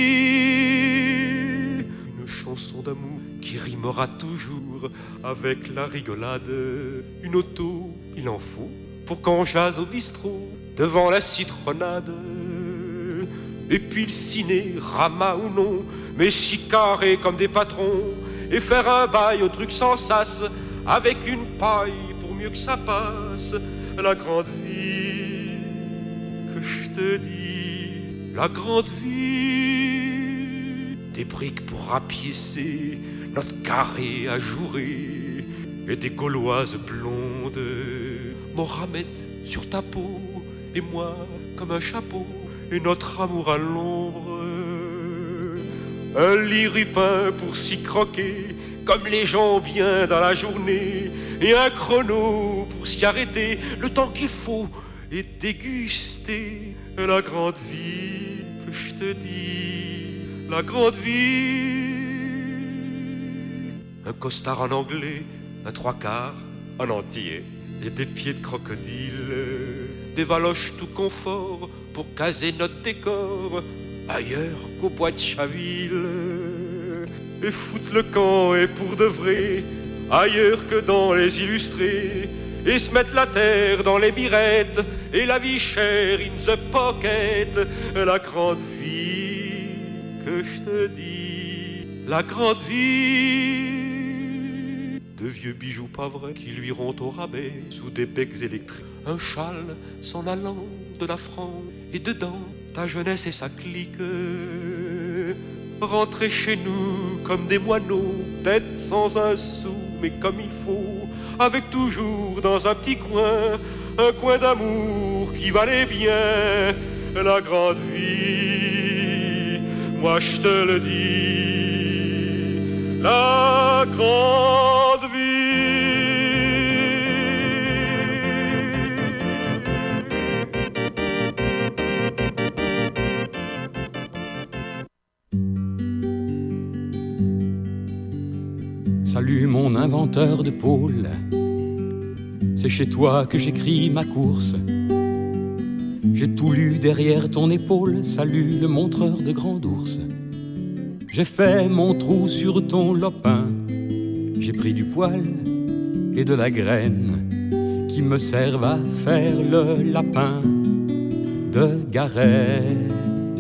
vie, une chanson d'amour qui rimera toujours avec la rigolade. Une auto, il en faut pour qu'on jase au bistrot devant la citronnade. Et puis le ciné, rama ou non, mais chicarés comme des patrons, et faire un bail au truc sans sas, avec une paille pour mieux que ça passe. La grande vie que je te dis, la grande vie. Des briques pour rapiécer notre carré ajouré, et des gauloises blondes, Mohamed sur ta peau, et moi comme un chapeau, et notre amour à l'ombre. un lit rupin pour s'y croquer, comme les gens bien dans la journée, et un chrono pour s'y arrêter, le temps qu'il faut, et déguster la grande vie que je te dis, la grande vie. Un costard en anglais, un trois quarts en entier, et des pieds de crocodile, des valoches tout confort pour caser notre décor, ailleurs qu'au bois de Chaville. Et foutre le camp et pour de vrai, ailleurs que dans les illustrés, et se mettre la terre dans les mirettes, et la vie chère in the pocket, la grande vie que je te dis, la grande vie. De vieux bijoux pas vrais qui lui ront au rabais sous des becs électriques, un châle s'en allant de la France, et dedans ta jeunesse et sa clique. Rentrer chez nous comme des moineaux, tête sans un sou, mais comme il faut, avec toujours dans un petit coin, un coin d'amour qui valait bien la grande vie. Moi je te le dis, la grande vie. Salut mon inventeur de pôle, c'est chez toi que j'écris ma course. J'ai tout lu derrière ton épaule, salut le montreur de grand ours. J'ai fait mon trou sur ton lopin, j'ai pris du poil et de la graine qui me servent à faire le lapin de Garenne.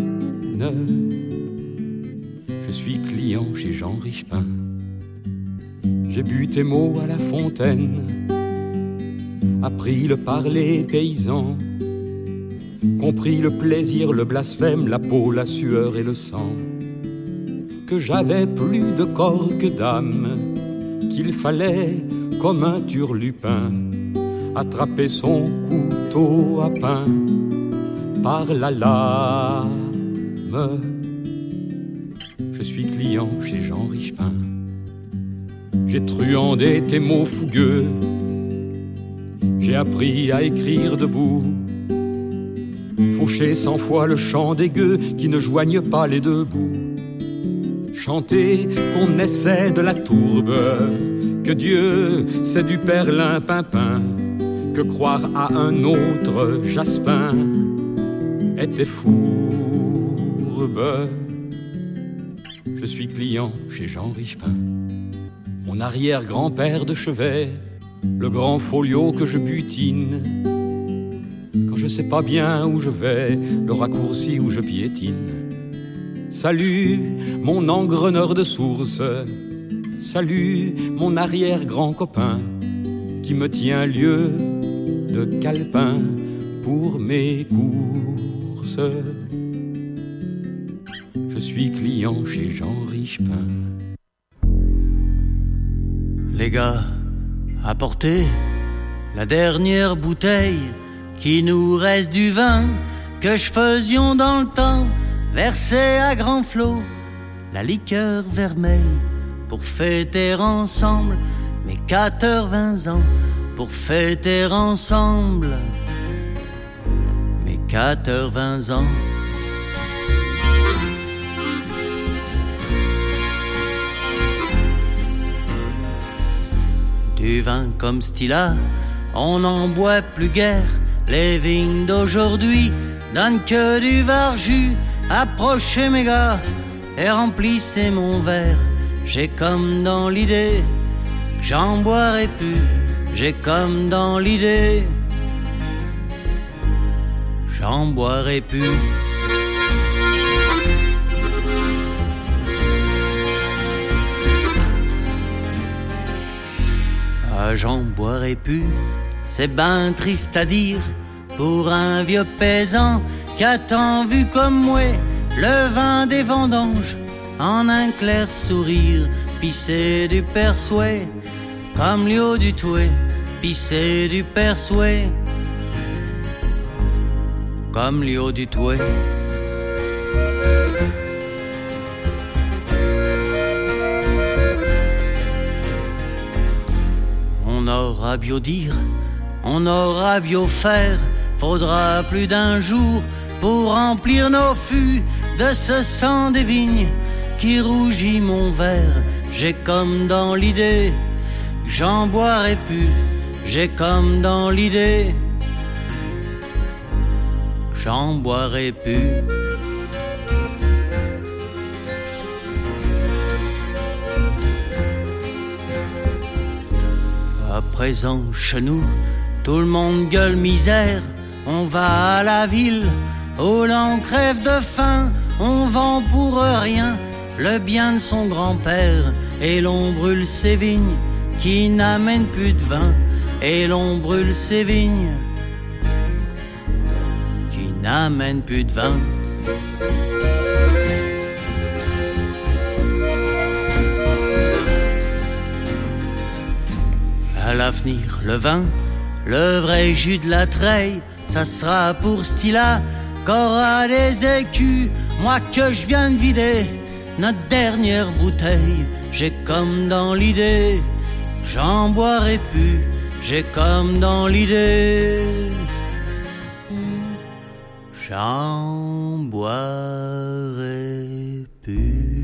Je suis client chez Jean Richepin. J'ai bu tes mots à la fontaine, appris le parler paysan, compris le plaisir, le blasphème, la peau, la sueur et le sang. Que j'avais plus de corps que d'âme, qu'il fallait, comme un turlupin, attraper son couteau à pain par la lame. Je suis client chez Jean Richepin. J'ai truandé tes mots fougueux, j'ai appris à écrire debout, fauché 100 fois le chant des gueux qui ne joignent pas les deux bouts. Chanter qu'on essaie de la tourbe, que Dieu c'est du perlimpinpin, que croire à un autre Jaspin était fourbe. Je suis client chez Jean Richepin. Mon arrière-grand-père de chevet, le grand folio que je butine, quand je sais pas bien où je vais, le raccourci où je piétine. Salut mon engreneur de source, salut mon arrière-grand copain, qui me tient lieu de calepin pour mes courses. Je suis client chez Jean Richepin. Les gars, apportez la dernière bouteille qui nous reste du vin que je faisions dans le temps, verser à grand flot la liqueur vermeille pour fêter ensemble mes 80 ans, pour fêter ensemble mes 80 ans. Du vin comme Stilla, on n'en boit plus guère. Les vignes d'aujourd'hui donnent que du varjus. Approchez mes gars et remplissez mon verre. J'ai comme dans l'idée que j'en boirai plus. J'ai comme dans l'idée j'en boirai plus. Ah, j'en boirai plus, c'est ben triste à dire pour un vieux paysan qui a tant vu comme moi le vin des vendanges en un clair sourire, pissé du persuet comme Léo du Touet, pissé du persuet comme Léo du Touet. aura bio dire, on aura bio faire, faudra plus d'un jour pour remplir nos fûts de ce sang des vignes qui rougit mon verre. J'ai comme dans l'idée, j'en boirai plus, j'ai comme dans l'idée, j'en boirai plus. À présent, chez nous, tout le monde gueule misère. On va à la ville, où l'on crève de faim. On vend pour rien le bien de son grand-père. Et l'on brûle ses vignes qui n'amènent plus de vin. Et l'on brûle ses vignes qui n'amènent plus de vin. À l'avenir, le vin, le vrai jus de la treille, ça sera pour ce style-là qu'aura des écus. Moi que je viens de vider notre dernière bouteille, j'ai comme dans l'idée, j'en boirai plus, j'ai comme dans l'idée, j'en boirai plus.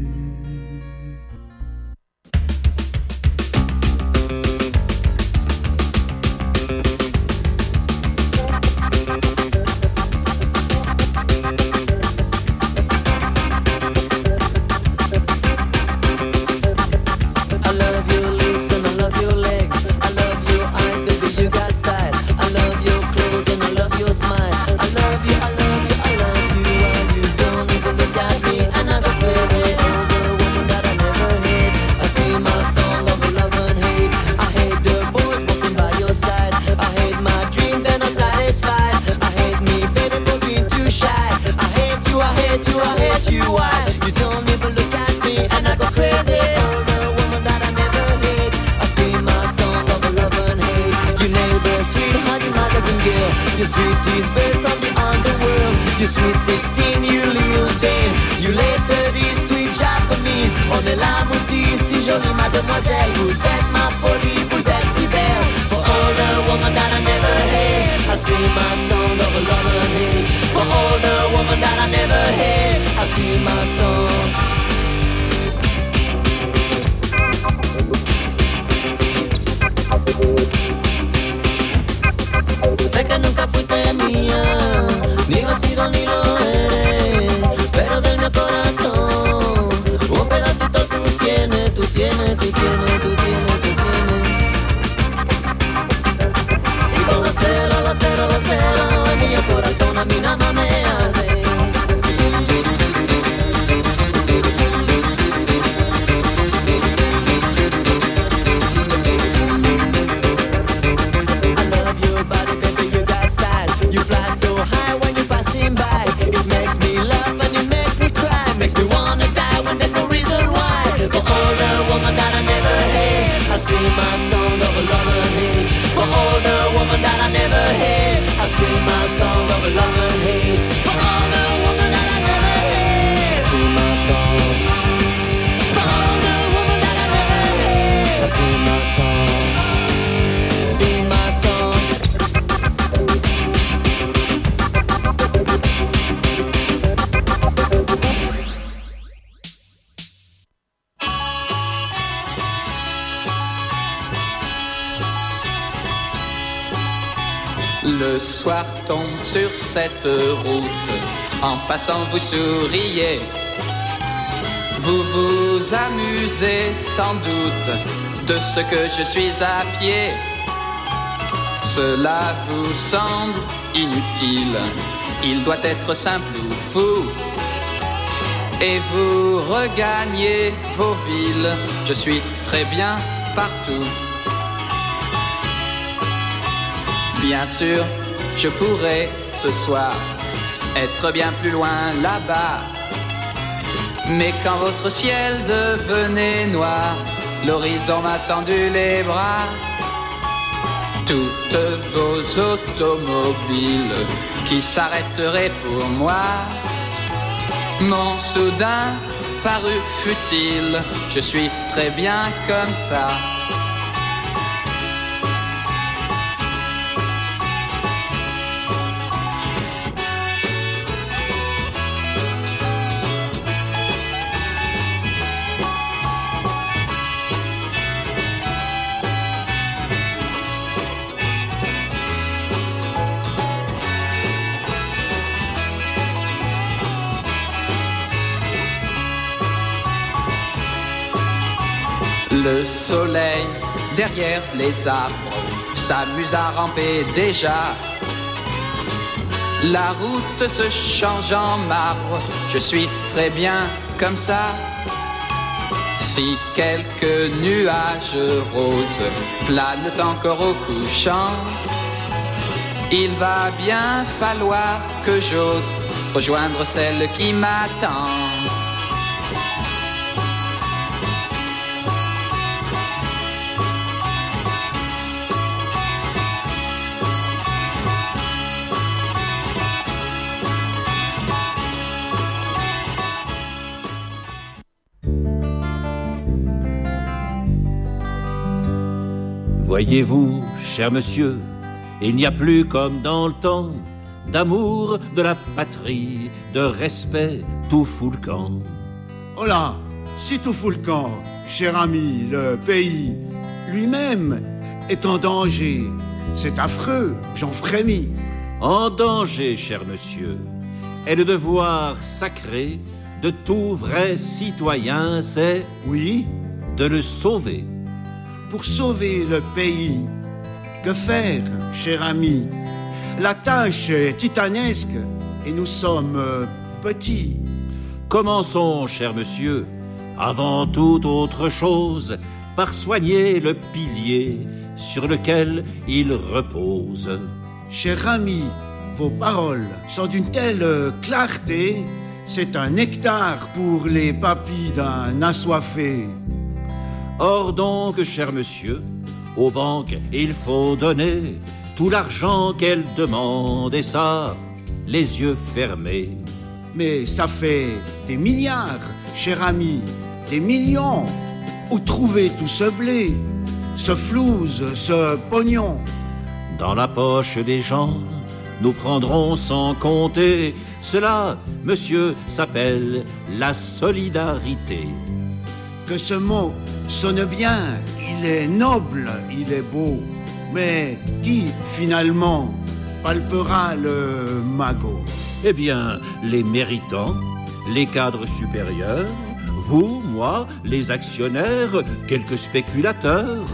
You striptease bird from the underworld. You sweet 16, you little dame. You late 30s, sweet Japanese. On est là, maudit, si jolie mademoiselle. Vous êtes ma folie, vous êtes si belle. For all the woman that I never had, I sing my song of love and hate. For all the woman that I never had, I sing my song. Sé que nunca fuiste mía, ni lo has sido ni lo eres, pero del mío corazón un pedacito tú tienes, tú tienes, tú tienes, tú tienes, tú tienes. Y con los ceros, los ceros, los ceros, en mi corazón a mí nada más me arde. My song of love and hate. For all the woman that I never had, I sing my song of love and hate. For all the woman that I never had, I sing my song. For all the woman that I never had, I sing my song. Sing my song. Le soir tombe sur cette route, en passant vous souriez. Vous vous amusez sans doute de ce que je suis à pied. Cela vous semble inutile, il doit être simple ou fou. Et vous regagnez vos villes, je suis très bien partout. Bien sûr, je pourrais ce soir être bien plus loin là-bas. Mais quand votre ciel devenait noir, l'horizon m'a tendu les bras. Toutes vos automobiles qui s'arrêteraient pour moi m'ont soudain paru futiles. Je suis très bien comme ça. Le soleil derrière les arbres s'amuse à ramper déjà. La route se change en marbre, je suis très bien comme ça. Si quelques nuages roses planent encore au couchant, il va bien falloir que j'ose rejoindre celle qui m'attend. Voyez-vous, cher monsieur, il n'y a plus comme dans le temps d'amour, de la patrie, de respect, tout fout le camp. Oh là, si tout fout le camp, cher ami, le pays lui-même est en danger. C'est affreux, j'en frémis. En danger, cher monsieur, est le devoir sacré de tout vrai citoyen, c'est... Oui? De le sauver. Pour sauver le pays, que faire, cher ami? La tâche est titanesque et nous sommes petits. Commençons, cher monsieur, avant toute autre chose, par soigner le pilier sur lequel il repose. Cher ami, vos paroles sont d'une telle clarté, c'est un nectar pour les papilles d'un assoiffé. Or donc, cher monsieur, aux banques il faut donner tout l'argent qu'elles demandent, et ça, les yeux fermés. Mais ça fait des milliards, cher ami, des millions. Où trouver tout ce blé, ce flouze, ce pognon? Dans la poche des gens, nous prendrons sans compter. Cela, monsieur, s'appelle la solidarité. Que ce mot sonne bien, il est noble, il est beau. Mais qui, finalement, palpera le magot? Eh bien, les méritants, les cadres supérieurs, vous, moi, les actionnaires, quelques spéculateurs.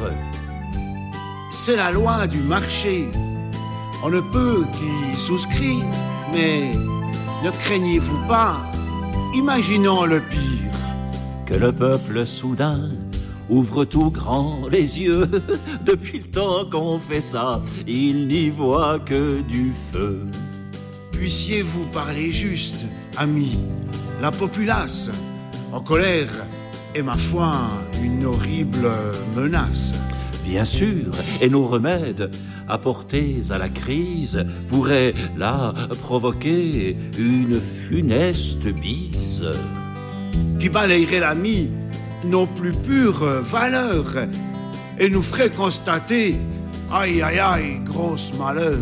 C'est la loi du marché. On ne peut qu'y souscrire, mais ne craignez-vous pas, imaginons le pire. Que le peuple soudain ouvre tout grand les yeux. Depuis le temps qu'on fait ça, il n'y voit que du feu. Puissiez-vous parler juste, ami? La populace, en colère, est ma foi une horrible menace. Bien sûr, et nos remèdes apportés à la crise pourraient, là, provoquer une funeste bise. Qui balayerait l'ami nos plus pures valeurs et nous ferait constater, aïe aïe aïe, grosse malheur.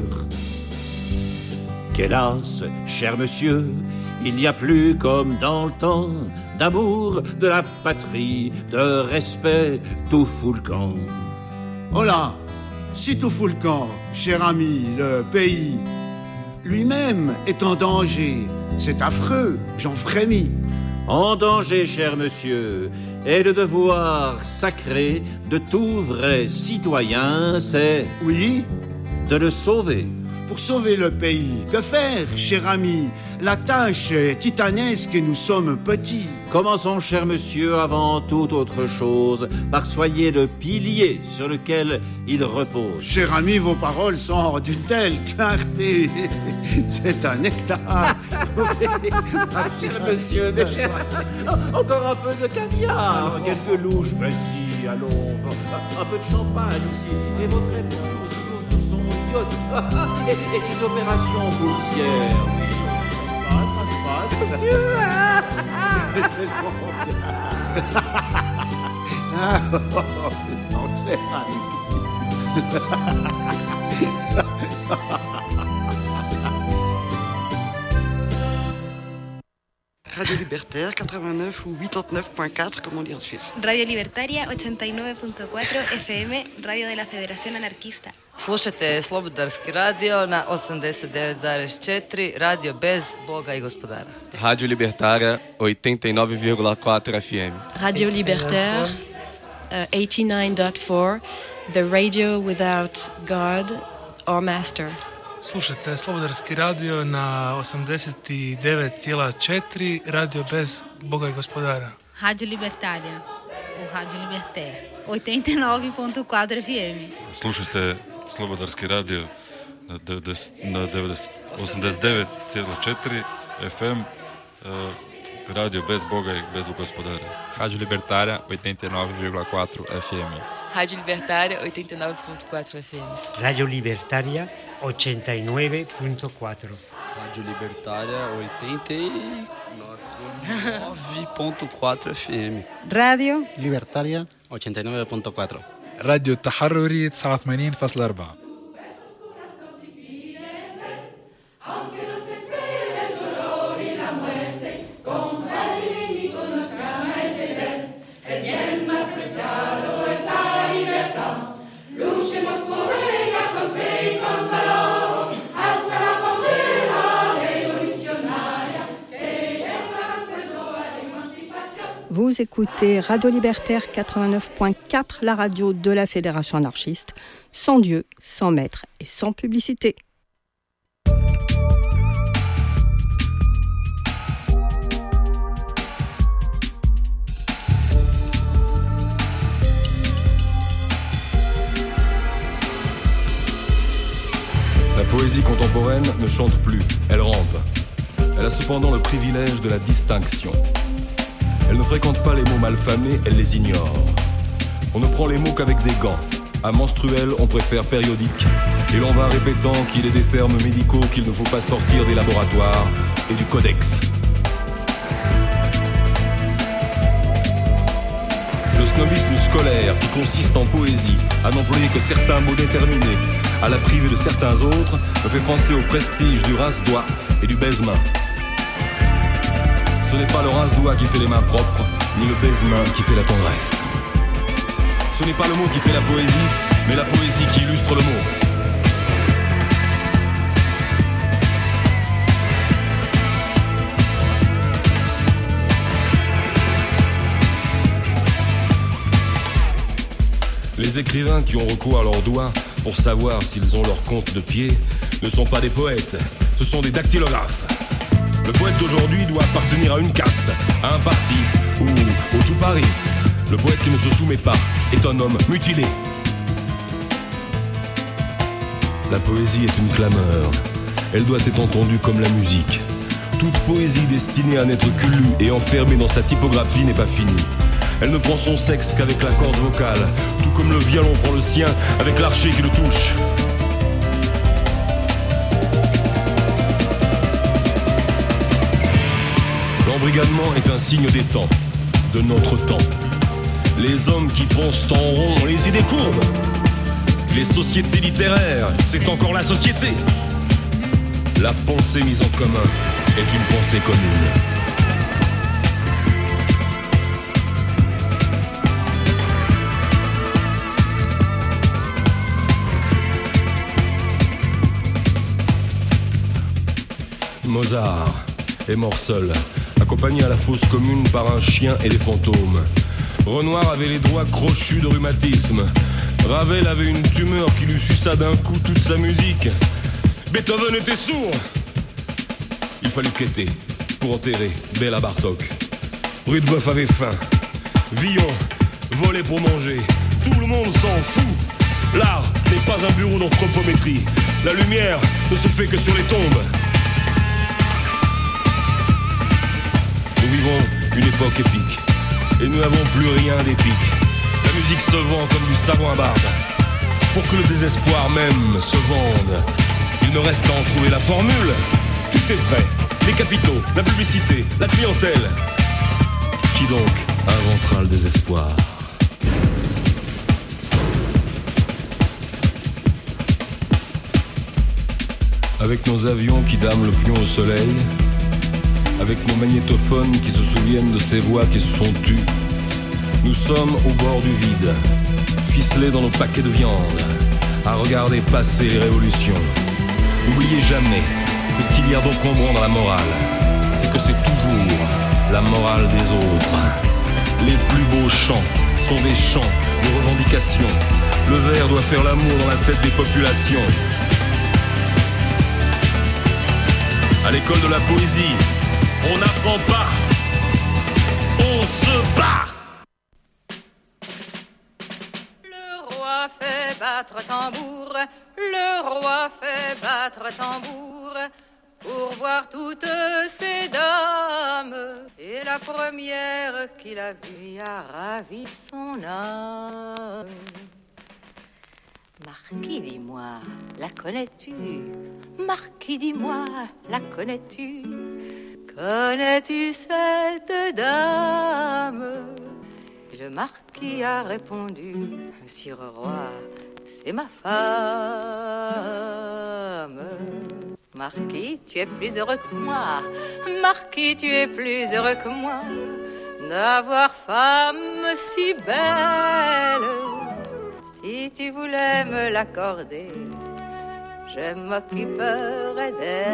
Qu'hélas, cher monsieur, il n'y a plus comme dans le temps d'amour, de la patrie, de respect, tout fout le camp. Oh là, si tout fout le camp, cher ami, le pays lui-même est en danger. C'est affreux, j'en frémis. En danger, cher monsieur, est le devoir sacré de tout vrai citoyen, c'est... Oui? De le sauver. Pour sauver le pays, que faire, cher ami? La tâche est titanesque et nous sommes petits. Commençons, cher monsieur, avant toute autre chose, par soigner le pilier sur lequel il repose. Cher ami, vos paroles sont d'une telle clarté. C'est un nectar. Cher monsieur, mais encore un peu de caviar, quelques louches, mais si, allons, un peu de champagne aussi, et votre épouse sur son yacht, et ces opérations boursières, oui. Ça se passe, monsieur. Radio Libertaire 89 ou 89.4, comme on dit en Suisse. Radio Libertaria 89.4 FM, Radio de la Federación Anarquista. Slušajte Slobodarski radio na 89,4, radio bez Boga i gospodara. Rádio Libertária 89,4 FM. Radio Libertaire 89.4, the radio without God or master. Slušajte Slobodarski radio na 89,4, radio bez Boga i gospodara. Rádio Libertária, o Rádio Libertaire, 89.4 FM. Slušajte Slobodarski radio na 89,4 FM, radio bez Boga i bez gospodara. Rádio Libertária, 89,4 FM. Rádio Libertária, 89.4 FM. Radio Libertaria 89.4. Rádio Libertária 89.4 FM. Radio Libertaria 89.4. راديو التحرري 89.4. Vous écoutez Radio Libertaire 89.4, la radio de la Fédération anarchiste, sans Dieu, sans maître et sans publicité. La poésie contemporaine ne chante plus, elle rampe. Elle a cependant le privilège de la distinction. Elle ne fréquente pas les mots malfamés, elle les ignore. On ne prend les mots qu'avec des gants. À menstruel, on préfère périodique. Et l'on va répétant qu'il est des termes médicaux qu'il ne faut pas sortir des laboratoires et du codex. Le snobisme scolaire qui consiste en poésie, à n'employer que certains mots déterminés, à la priver de certains autres, me fait penser au prestige du rince-doigt et du baise-main. Ce n'est pas le rince-doigt qui fait les mains propres, ni le baise-main qui fait la tendresse. Ce n'est pas le mot qui fait la poésie, mais la poésie qui illustre le mot. Les écrivains qui ont recours à leurs doigts pour savoir s'ils ont leur compte de pied ne sont pas des poètes, ce sont des dactylographes. Le poète d'aujourd'hui doit appartenir à une caste, à un parti ou au tout Paris. Le poète qui ne se soumet pas est un homme mutilé. La poésie est une clameur. Elle doit être entendue comme la musique. Toute poésie destinée à n'être que lue et enfermée dans sa typographie n'est pas finie. Elle ne prend son sexe qu'avec la corde vocale, tout comme le violon prend le sien avec l'archet qui le touche. L'embrigadement est un signe des temps, de notre temps. Les hommes qui pensent en rond ont les idées courbes. Les sociétés littéraires, c'est encore la société. La pensée mise en commun est une pensée commune. Mozart est mort seul, accompagné à la fosse commune par un chien et des fantômes. Renoir avait les doigts crochus de rhumatisme. Ravel avait une tumeur qui lui suça d'un coup toute sa musique. Beethoven était sourd. Il fallut quêter pour enterrer Béla Bartók. Rudebeuf avait faim. Villon volait pour manger. Tout le monde s'en fout. L'art n'est pas un bureau d'anthropométrie. La lumière ne se fait que sur les tombes. Nous vivons une époque épique et nous n'avons plus rien d'épique. La musique se vend comme du savon à barbe. Pour que le désespoir même se vende, il ne reste qu'à en trouver la formule. Tout est prêt, les capitaux, la publicité, la clientèle. Qui donc inventera le désespoir ? Avec nos avions qui dament le pion au soleil, avec nos magnétophones qui se souviennent de ces voix qui se sont tues, nous sommes au bord du vide, ficelés dans nos paquets de viande, à regarder passer les révolutions. N'oubliez jamais que ce qu'il y a d'encombrant dans la morale, c'est que c'est toujours la morale des autres. Les plus beaux chants sont des chants, des revendications. Le vers doit faire l'amour dans la tête des populations. À l'école de la poésie, on n'apprend pas, on se bat. Le roi fait battre tambour, le roi fait battre tambour, pour voir toutes ces dames. Et la première qu'il a vue a ravi son âme. Marquis, dis-moi, la connais-tu? Marquis, dis-moi, la connais-tu? Connais-tu cette dame? Et le marquis a répondu, Sire roi, c'est ma femme. Marquis, tu es plus heureux que moi. Marquis, tu es plus heureux que moi d'avoir femme si belle. Si tu voulais me l'accorder, je m'occuperais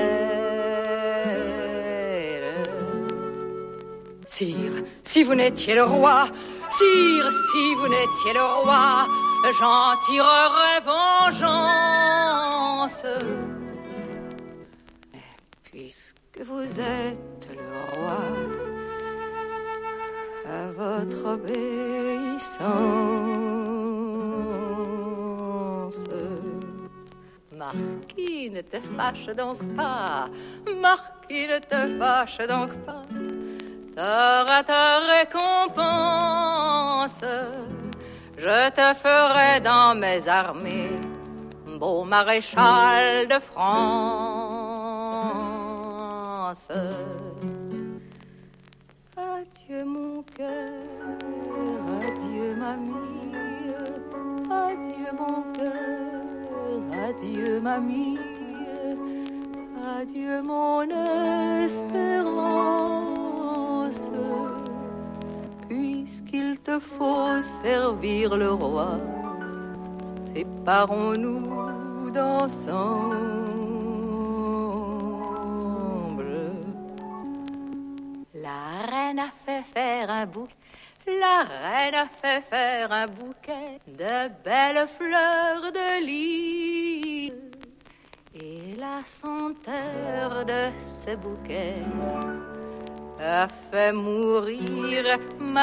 d'elle. Sire, si vous n'étiez le roi, sire, si vous n'étiez le roi, j'en tirerais vengeance. Puisque vous êtes le roi, à votre obéissance. Marquis, ne te fâche donc pas, Marquis, ne te fâche donc pas, t'auras ta récompense. Je te ferai dans mes armées beau maréchal de France. Adieu mon cœur, adieu mamie, adieu mon cœur, adieu mamie, adieu mon espérance. Puisqu'il te faut servir le roi, séparons-nous d'ensemble. La reine a fait faire un bouquet, la reine a fait faire un bouquet de belles fleurs de lys. Et la senteur de ce bouquet a fait mourir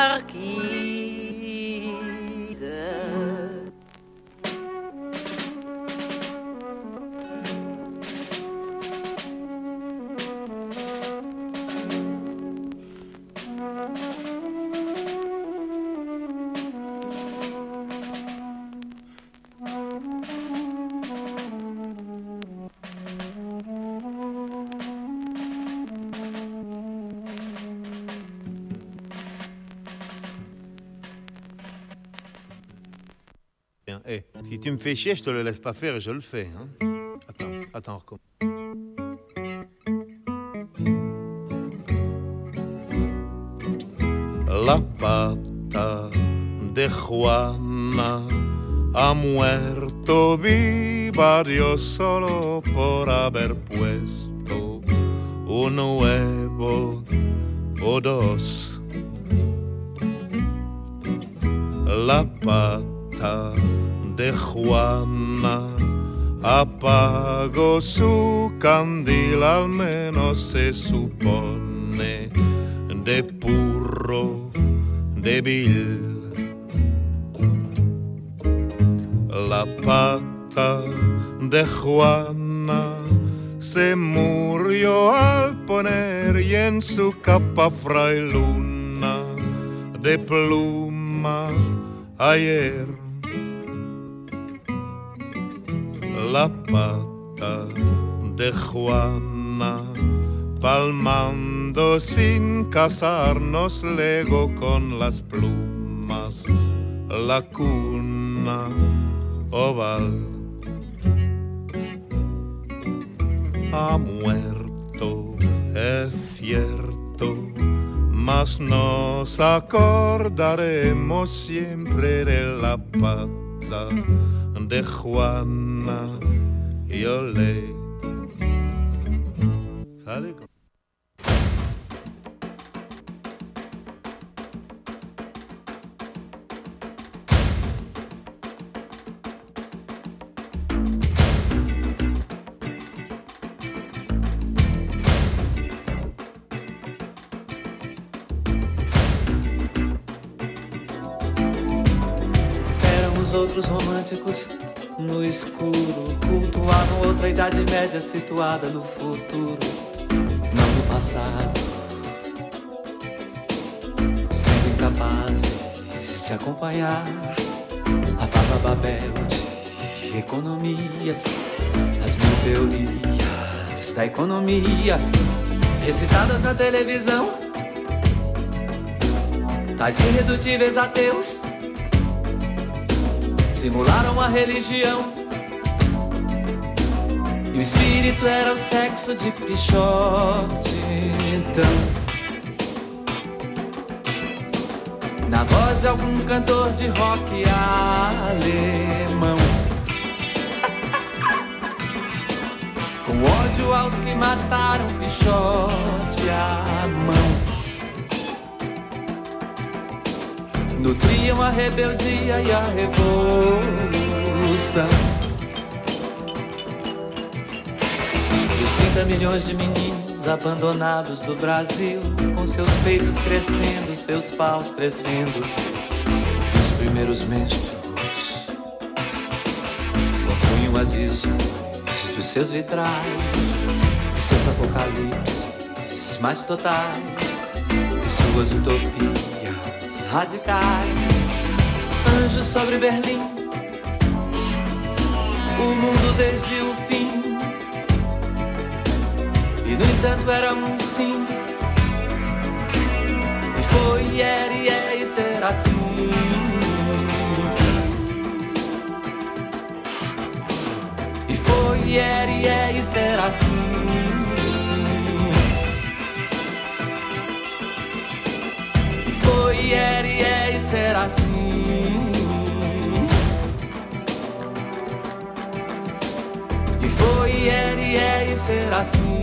Marquise. Hey, si tu me fais chier, je te le laisse pas faire et je le fais. Hein. Attends, recommence. La pata de Juana ha muerto viva Dios solo por haber puesto un huevo o dos. La pata de Juana apagó su candil, al menos se supone, de puro débil. La pata de Juana se murió al poner y en su capa frailuna de pluma ayer. La pata de Juana, palmando sin casarnos, legó con las plumas la cuna oval. Ha muerto, es cierto, mas nos acordaremos siempre de la pata de Juana y olé. ¿Sale? outros românticos no escuro cultuavam outra idade média situada no futuro, não no passado, sendo incapazes de acompanhar a Baba Babel de economias, as mil teorias da economia recitadas na televisão, tais irredutíveis ateus simularam a religião, e o espírito era o sexo de Pichote. Então, na voz de algum cantor de rock alemão, com ódio aos que mataram Pichote à mão, nutriam a rebeldia e a revolução. E os 30 milhões de meninos abandonados do Brasil, com seus peitos crescendo, seus paus crescendo, os primeiros menstruos compunham as visões dos seus vitrais, e seus apocalipses mais totais, e suas utopias radicais. Anjos sobre Berlim, o mundo desde o fim, e no entanto era um sim, e foi, e era, e é, e será assim. E foi, e era, e é, e será assim. E era, e é, e será assim. E foi, e era, e é, e será assim.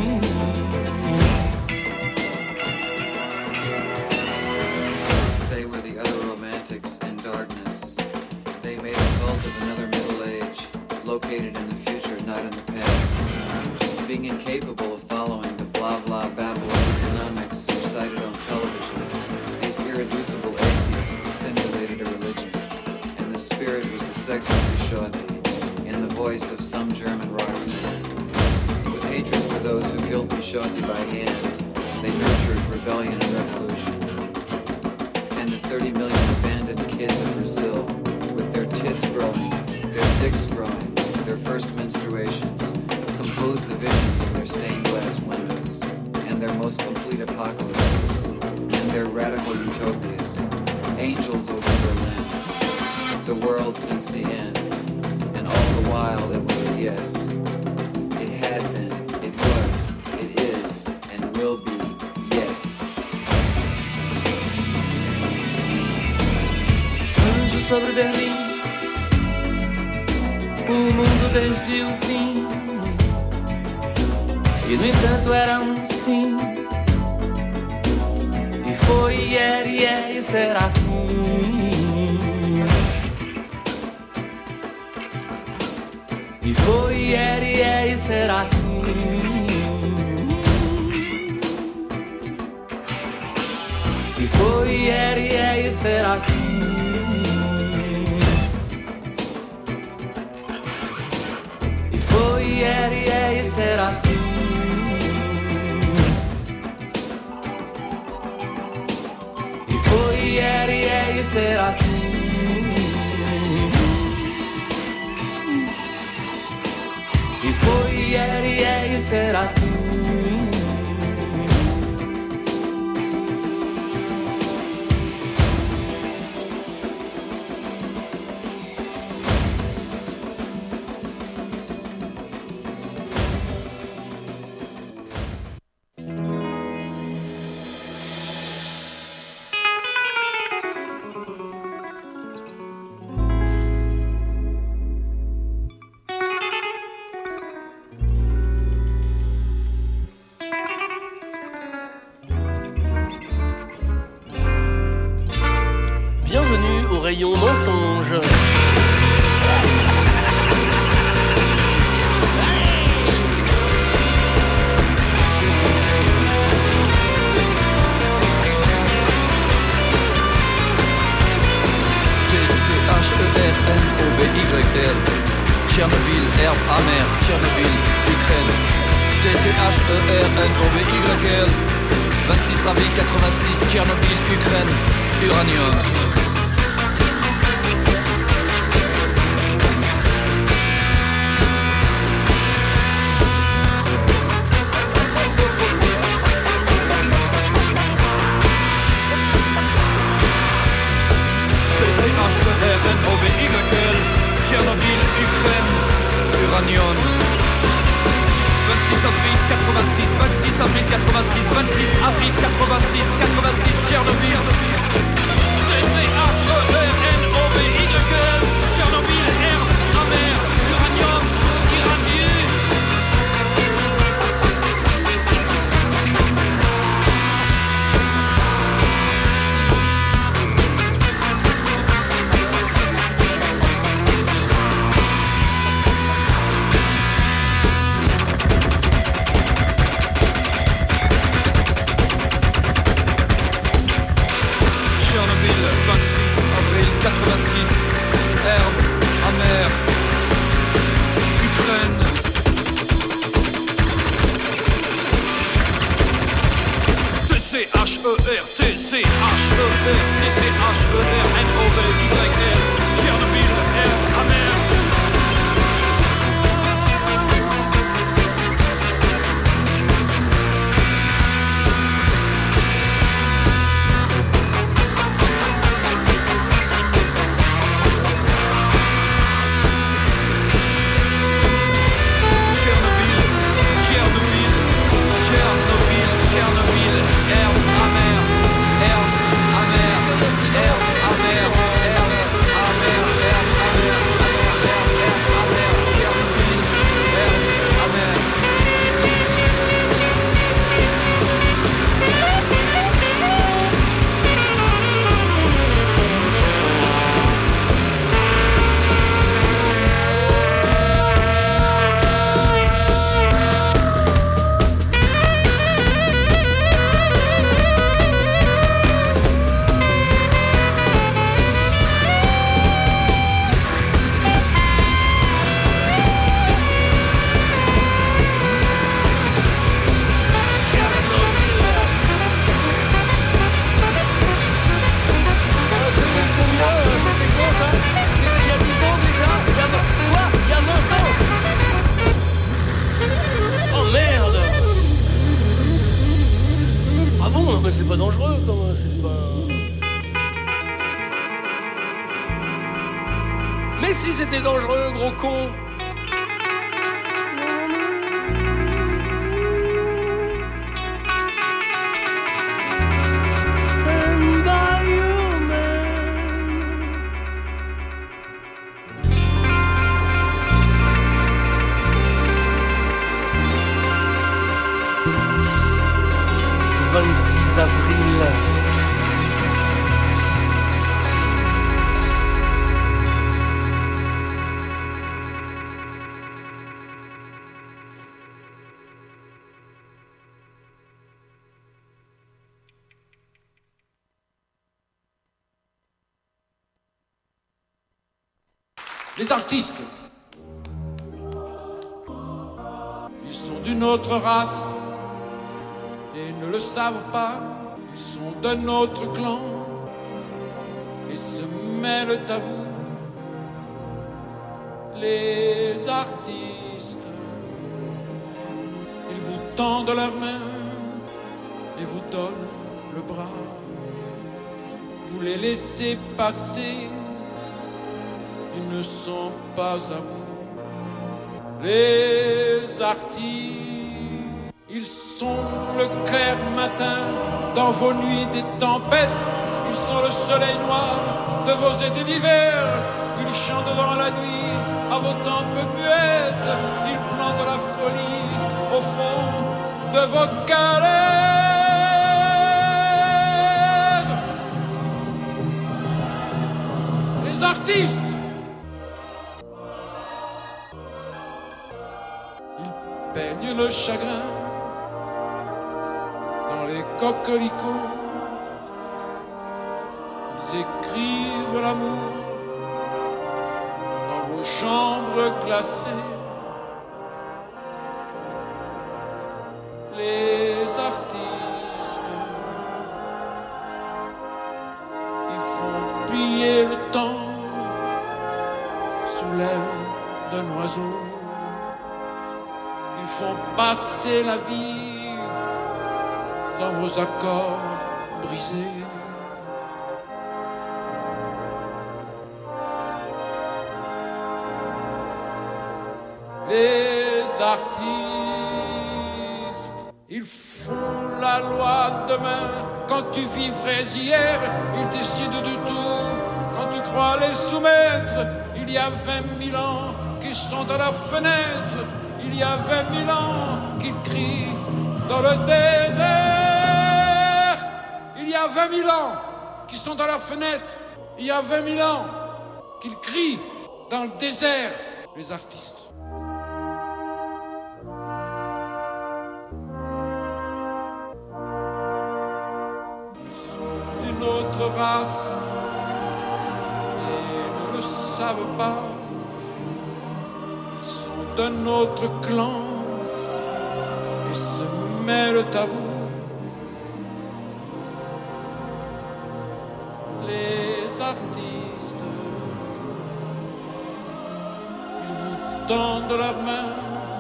They were the other romantics in darkness. They made a cult of another middle age, located in the future, not in the past. Being incapable of following the blah blah babble of economics recited on television, irreducible atheists simulated a religion, and the spirit was the sex of Pichote, in the voice of some German rock singer. With hatred for those who killed Pichote by hand, they nurtured rebellion and revolution. And the 30 million abandoned kids in Brazil, with their tits growing, their dicks growing, their first menstruations, composed the visions of their stained glass windows, and their most complete apocalypses, their radical utopias, angels over Berlin, the world since the end, and all the while it was a yes. It had been, it was, it is, and will be, yes. Anjos sobre Berlim, o mundo desde o fim, e no entanto era um sim. Foi, e era, e é, e será assim. E foi, e era, e é, e será assim. E foi, e era, e é, e será assim. E foi, e era, e é, e será assim. Foi, e era, e é, e será assim. E foi, e era, e é, e será assim. Rayon mensonge. Tchernobyl, Ukraine. TCHERNOBYL 26 avril 86, Tchernobyl, Ukraine, uranium. TCHERNOBYL, Tchernobyl, Ukraine, uranium. 26 avril 86, 26 avril 86, 26 avril 86, 86, Tchernobyl. TCHERNOBYL, Tchernobyl, air, amer, uranium, irradié. Tchernobyl, 26 avril 86, herbe, amer, Ukraine. TCHER, TCHERNOBYL, Tchernobyl, herbe, amer. Tchernobyl, herbe, amer, herbe, amer, herbe, amer, herbe, amer, herbe, amer, herbe, amer, Tchernobyl, herbe, amer. Oh merde! Ah bon, non mais c'est pas dangereux, comment c'est pas... Mais si c'était dangereux, gros con! Stand by you, man. 26 avril. Les artistes, ils sont d'une autre race et ne le savent pas. Ils sont d'un autre clan et se mêlent à vous. Les artistes, ils vous tendent leurs mains et vous donnent le bras. Vous les laissez passer, ils ne sont pas à vous. Les artistes, ils sont le clair matin dans vos nuits des tempêtes. Ils sont le soleil noir de vos étés d'hiver. Ils chantent dans la nuit à vos tempes muettes. Ils plantent la folie au fond de vos galères. Les artistes, peignent le chagrin dans les coquelicots. Ils écrivent l'amour dans vos chambres glacées. artistes, ils font plier le temps sous l'aile d'un oiseau. Ils font passer la vie dans vos accords brisés. Les artistes, ils font la loi demain. Quand tu vivrais hier, ils décident de tout. Quand tu crois les soumettre, il y a 20 000 ans qu'ils sont à la fenêtre. Il y a 20 000 ans qu'ils crient dans le désert. Il y a 20 000 ans qu'ils sont à la fenêtre. Il y a 20 000 ans qu'ils crient dans le désert, les artistes. Notre race et ne le savent pas. Ils sont d'un autre clan et se mêlent à vous. Les artistes, ils vous tendent leurs mains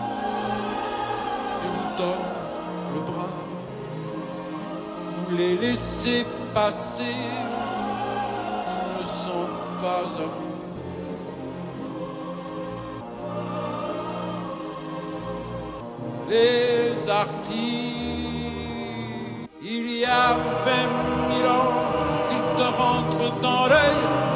et vous donnent le bras. Vous les laissez passer, ils ne sont pas à vous. Les artistes, il y a 20 000 ans qu'ils te rentrent dans l'œil